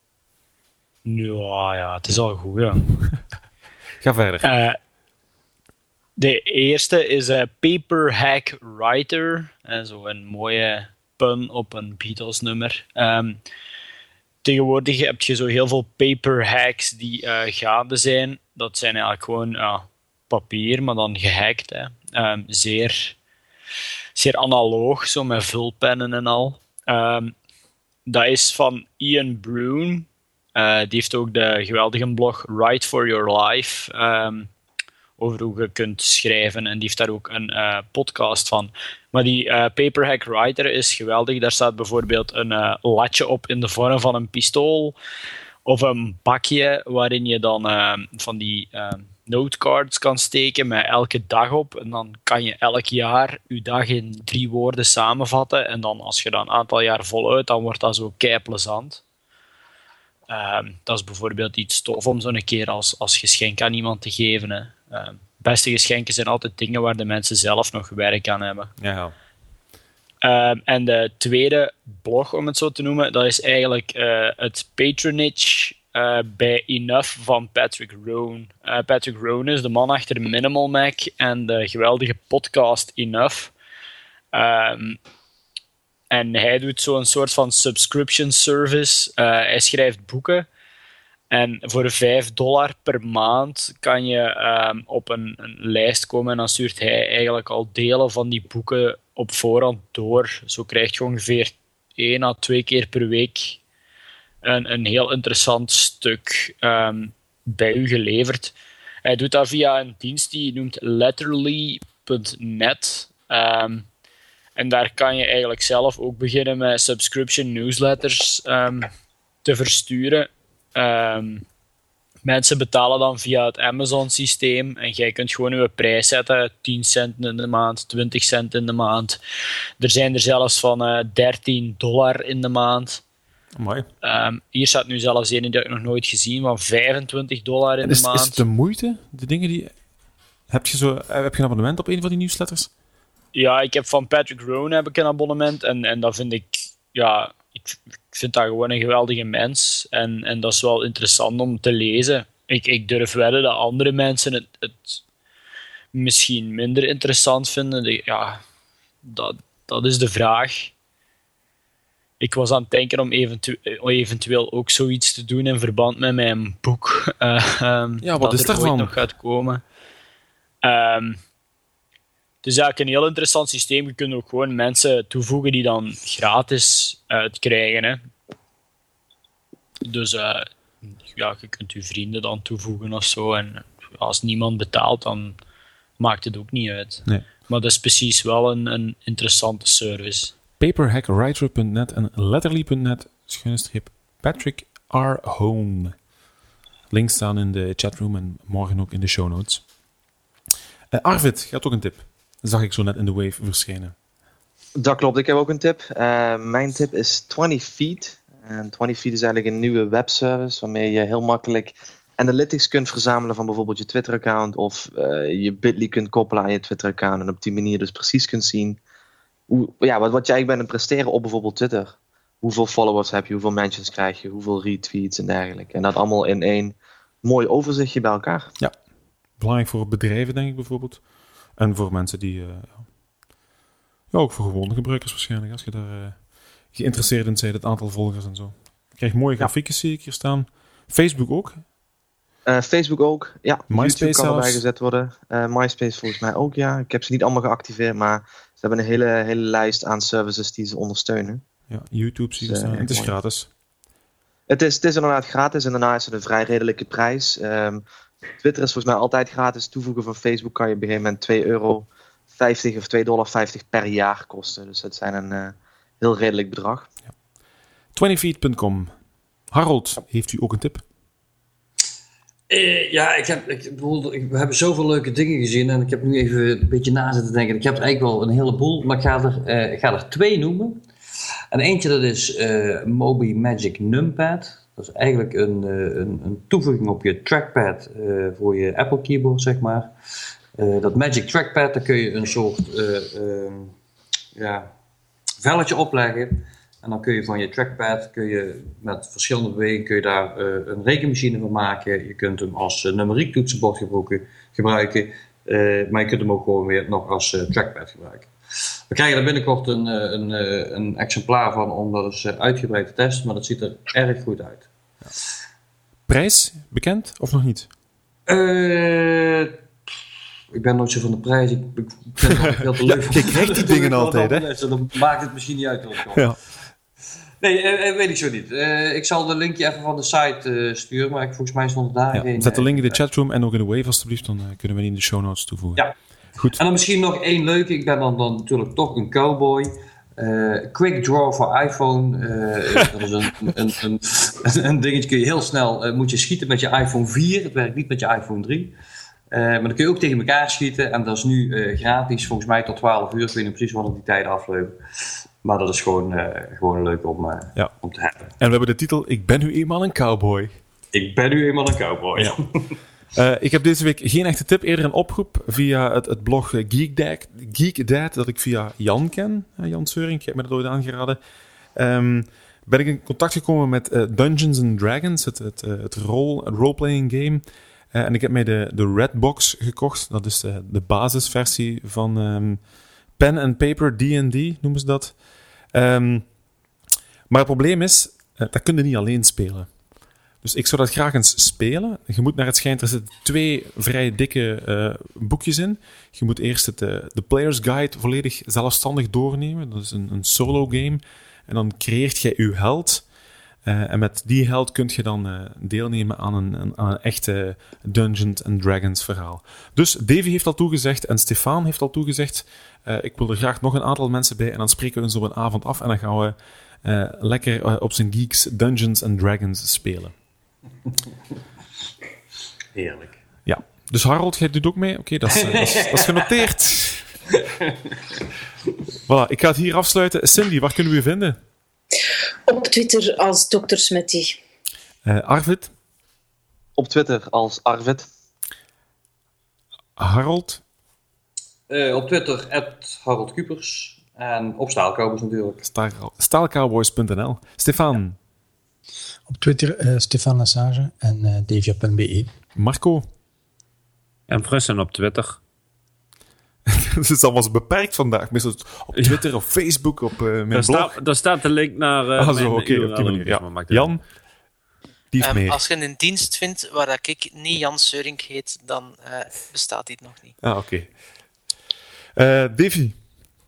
Ja, het is al goed, ja. Ga verder. De eerste is Paper Hack Writer. Zo een mooie pun op een Beatles-nummer. Tegenwoordig heb je zo heel veel paper hacks die gaande zijn. Dat zijn eigenlijk gewoon papier, maar dan gehackt. Hè. Zeer analoog, zo met vulpennen en al. Dat is van Ian Brown. Die heeft ook de geweldige blog Write for Your Life. Over hoe je kunt schrijven. En die heeft daar ook een podcast van. Maar die Paperhack Writer is geweldig. Daar staat bijvoorbeeld een latje op in de vorm van een pistool. Of een bakje waarin je dan van die notecards kan steken met elke dag op. En dan kan je elk jaar je dag in 3 woorden samenvatten. En dan als je dat een aantal jaar voluit, dan wordt dat zo keiplezant. Dat is bijvoorbeeld iets tof om zo'n keer als geschenk aan iemand te geven. Hè. Beste geschenken zijn altijd dingen waar de mensen zelf nog werk aan hebben. Ja. En de tweede blog, om het zo te noemen, dat is eigenlijk het patronage bij Enough van Patrick Rohn. Patrick Rowan, de man achter Minimal Mac en de geweldige podcast Enough. En hij doet zo'n soort van subscription service. Hij schrijft boeken. En voor $5 per maand kan je op een lijst komen en dan stuurt hij eigenlijk al delen van die boeken op voorhand door. Zo krijg je ongeveer 1 à 2 keer per week een heel interessant stuk bij u geleverd. Hij doet dat via een dienst die noemt letterly.net. En daar kan je eigenlijk zelf ook beginnen met subscription newsletters te versturen. Mensen betalen dan via het Amazon-systeem en jij kunt gewoon je prijs zetten, 10 cent in de maand, 20 cent in de maand. Er zijn er zelfs van $13 in de maand. Mooi. Hier staat nu zelfs een die ik nog nooit gezien, van $25 in de maand. Is het de moeite? De dingen die... Heb je een abonnement op een van die nieuwsletters? Ja, ik heb van Patrick Rowan heb ik een abonnement en dat vind ik... Ja, ik vind dat gewoon een geweldige mens. En dat is wel interessant om te lezen. Ik durf wedden dat andere mensen het misschien minder interessant vinden. Ja, dat is de vraag. Ik was aan het denken om eventueel ook zoiets te doen in verband met mijn boek. Ja, wat is daarvan? Dat nog gaat komen. Het is eigenlijk een heel interessant systeem. Je kunt ook gewoon mensen toevoegen die dan gratis het krijgen. Hè. Dus ja, je kunt je vrienden dan toevoegen of zo. En als niemand betaalt, dan maakt het ook niet uit. Nee. Maar dat is precies wel een interessante service. Paperhackwriter.net en letterly.net /Patrick R. Hone. Links staan in de chatroom en morgen ook in de show notes. Arvid, je had ook een tip. Zag ik zo net in de Wave verschijnen. Dat klopt, ik heb ook een tip. Mijn tip is 20 Feet. En 20 Feet is eigenlijk een nieuwe webservice waarmee je heel makkelijk analytics kunt verzamelen van bijvoorbeeld je Twitter-account of je Bitly kunt koppelen aan je Twitter-account en op die manier dus precies kunt zien wat je eigenlijk bent aan het presteren op bijvoorbeeld Twitter. Hoeveel followers heb je, hoeveel mentions krijg je, hoeveel retweets en dergelijke. En dat allemaal in één mooi overzichtje bij elkaar. Ja, belangrijk voor bedrijven denk ik bijvoorbeeld. En voor mensen die... ook voor gewone gebruikers waarschijnlijk. Als je daar geïnteresseerd in bent, het aantal volgers en zo. Je krijgt mooie grafieken, zie ik hier staan. Facebook ook? Facebook ook, ja. MySpace YouTube kan erbij zelfs. gezet worden. MySpace volgens mij ook, ja. Ik heb ze niet allemaal geactiveerd, maar ze hebben een hele lijst aan services die ze ondersteunen. Ja, YouTube zie je staan. En het is gratis. Het is inderdaad gratis en daarna is het een vrij redelijke prijs. Twitter is volgens mij altijd gratis. Toevoegen van Facebook kan je op een gegeven moment €2,50 of $2,50 per jaar kosten. Dus dat zijn een heel redelijk bedrag. Ja. 20feet.com. Harold, heeft u ook een tip? Ja, we hebben zoveel leuke dingen gezien en ik heb nu even een beetje na zitten denken. Ik heb er eigenlijk wel een heleboel, maar ik ga er 2 noemen. En eentje dat is Moby Magic Numpad. Dat is eigenlijk een toevoeging op je trackpad voor je Apple keyboard, zeg maar. Dat Magic Trackpad, daar kun je een soort velletje opleggen. En dan kun je van je trackpad, met verschillende bewegingen, kun je daar een rekenmachine van maken. Je kunt hem als numeriek toetsenbord gebruiken. Maar je kunt hem ook gewoon weer nog als trackpad gebruiken. We krijgen er binnenkort een exemplaar van om dat eens uitgebreid te testen. Maar dat ziet er erg goed uit. Ja. Prijs bekend of nog niet? Ik ben nooit zo van de prijs. Ik vind het heel te leuk. Je krijgt die dingen altijd, hè? Dan maakt het misschien niet uit. Ja. Nee, weet ik zo niet. Ik zal de linkje even van de site sturen, maar volgens mij stond het daar geen... Zet de link in de chatroom en ook in de Wave alstublieft, dan kunnen we die in de show notes toevoegen. Ja. Goed. En dan misschien nog 1 leuke. Ik ben dan natuurlijk toch een cowboy. Quick Draw voor iPhone. Dat is een dingetje. Kun je heel snel moet je schieten met je iPhone 4. Het werkt niet met je iPhone 3. Maar dan kun je ook tegen elkaar schieten. En dat is nu gratis, volgens mij tot 12 uur. Ik weet niet precies wanneer die tijden aflopen. Maar dat is gewoon leuk om te hebben. En we hebben de titel Ik ben nu eenmaal een cowboy. Ik ben nu eenmaal een cowboy. Ja. Ik heb deze week geen echte tip, eerder een oproep via het blog Geekdad, dat ik via Jan ken. Jan Seuring, ik heb me dat ooit aangeraden. Ben ik in contact gekomen met Dungeons & Dragons, het roleplaying game. En ik heb mij de Redbox gekocht. Dat is de basisversie van pen and paper D&D, noemen ze dat. Maar het probleem is, dat kun je niet alleen spelen. Dus ik zou dat graag eens spelen. Je moet naar het schijnt, er zitten 2 vrij dikke boekjes in. Je moet eerst de Player's Guide volledig zelfstandig doornemen. Dat is een solo game. En dan creëert jij je held. En met die held kun je dan deelnemen aan een echte Dungeons & Dragons verhaal. Dus Davy heeft al toegezegd en Stefan heeft al toegezegd. Ik wil er graag nog een aantal mensen bij en dan spreken we ons op een avond af en dan gaan we lekker op zijn geeks Dungeons & Dragons spelen. Heerlijk. Ja, dus Harold, jij doet ook mee? Oké, dat is genoteerd. Voilà, ik ga het hier afsluiten. Cindy, waar kunnen we je vinden? Op Twitter als Dr. Smetty. Arvid? Op Twitter als Arvid. Harold? Op Twitter @Harold Kupers. En op Staalcowboys natuurlijk. Staalcowboys.nl. Stefan? Op Twitter Stefan Lesage en Davia.be. Marco? En Frussen op Twitter. Het is allemaal beperkt vandaag. Meestal op Twitter, op Facebook, op mijn blog. Daar staat de link naar op die manier. Ja. Jan? Die heeft meer. Als je een dienst vindt waar dat ik niet Jan Seurink heet, dan bestaat die nog niet. Ah, oké. Davy?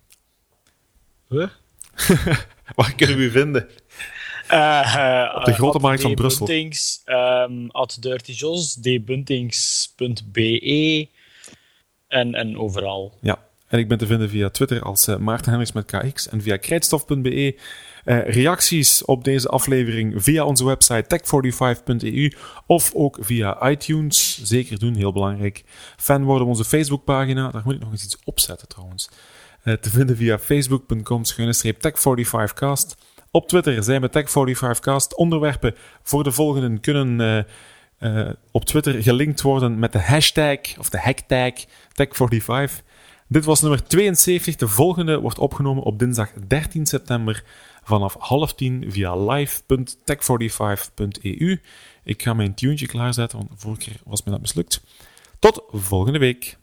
Waar kunnen we u vinden? Op de grote markt van Brussel. @dirtyjos, dbuntings.be en overal. Ja, en ik ben te vinden via Twitter als Maarten Hendricks met KX en via krijtstof.be. Reacties op deze aflevering via onze website tech45.eu of ook via iTunes. Zeker doen, heel belangrijk. Fan worden op onze Facebookpagina. Daar moet ik nog eens iets opzetten trouwens. Te vinden via facebook.com/tech45cast. Op Twitter zijn we Tech45cast. Onderwerpen voor de volgende kunnen op Twitter gelinkt worden met de hashtag of de hacktag Tech45. Dit was nummer 72. De volgende wordt opgenomen op dinsdag 13 september vanaf 9:30 via live.tech45.eu. Ik ga mijn tuentje klaarzetten, want de vorige keer was me dat mislukt. Tot volgende week.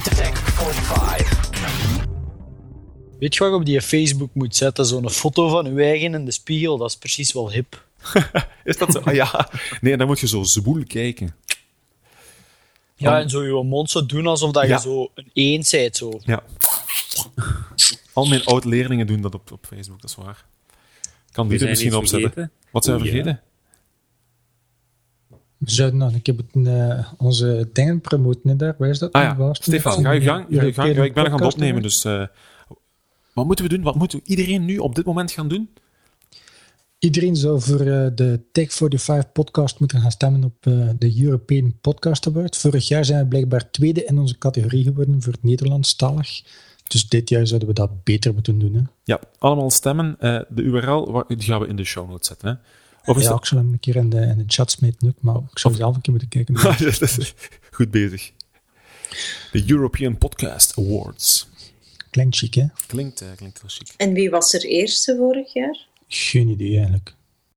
Weet je wat je op die Facebook moet zetten? Zo'n foto van je eigen in de spiegel, dat is precies wel hip. Is dat zo? Ah, ja. Nee, dan moet je zo zwoel kijken. Ja, en zo je mond zo doen alsof dat je zo een eend bent. Zo. Ja. Al mijn oud-leerlingen doen dat op Facebook, dat is waar. Kan die er misschien opzetten. Wat zijn we vergeten? We zouden nog een keer onze dingen promoten daar. Waar is dat? Ah ja, Stefan, ga je gang. Ja, ik ben nog aan het opnemen, dus... wat moeten we doen? Wat moet iedereen nu op dit moment gaan doen? Iedereen zou voor de Tech45 podcast moeten gaan stemmen op de European Podcast Award. Vorig jaar zijn we blijkbaar tweede in onze categorie geworden voor het Nederlandstalig. Dus dit jaar zouden we dat beter moeten doen. Hè? Ja, allemaal stemmen. De URL die gaan we in de show notes zetten. Hè? Of is ik zal hem een keer in de chat smeten, maar ik zou zelf een keer moeten kijken. Goed bezig. De European Podcast Awards. Klinkt chic, hè? Klinkt heel chic. En wie was er eerste vorig jaar? Geen idee, eigenlijk.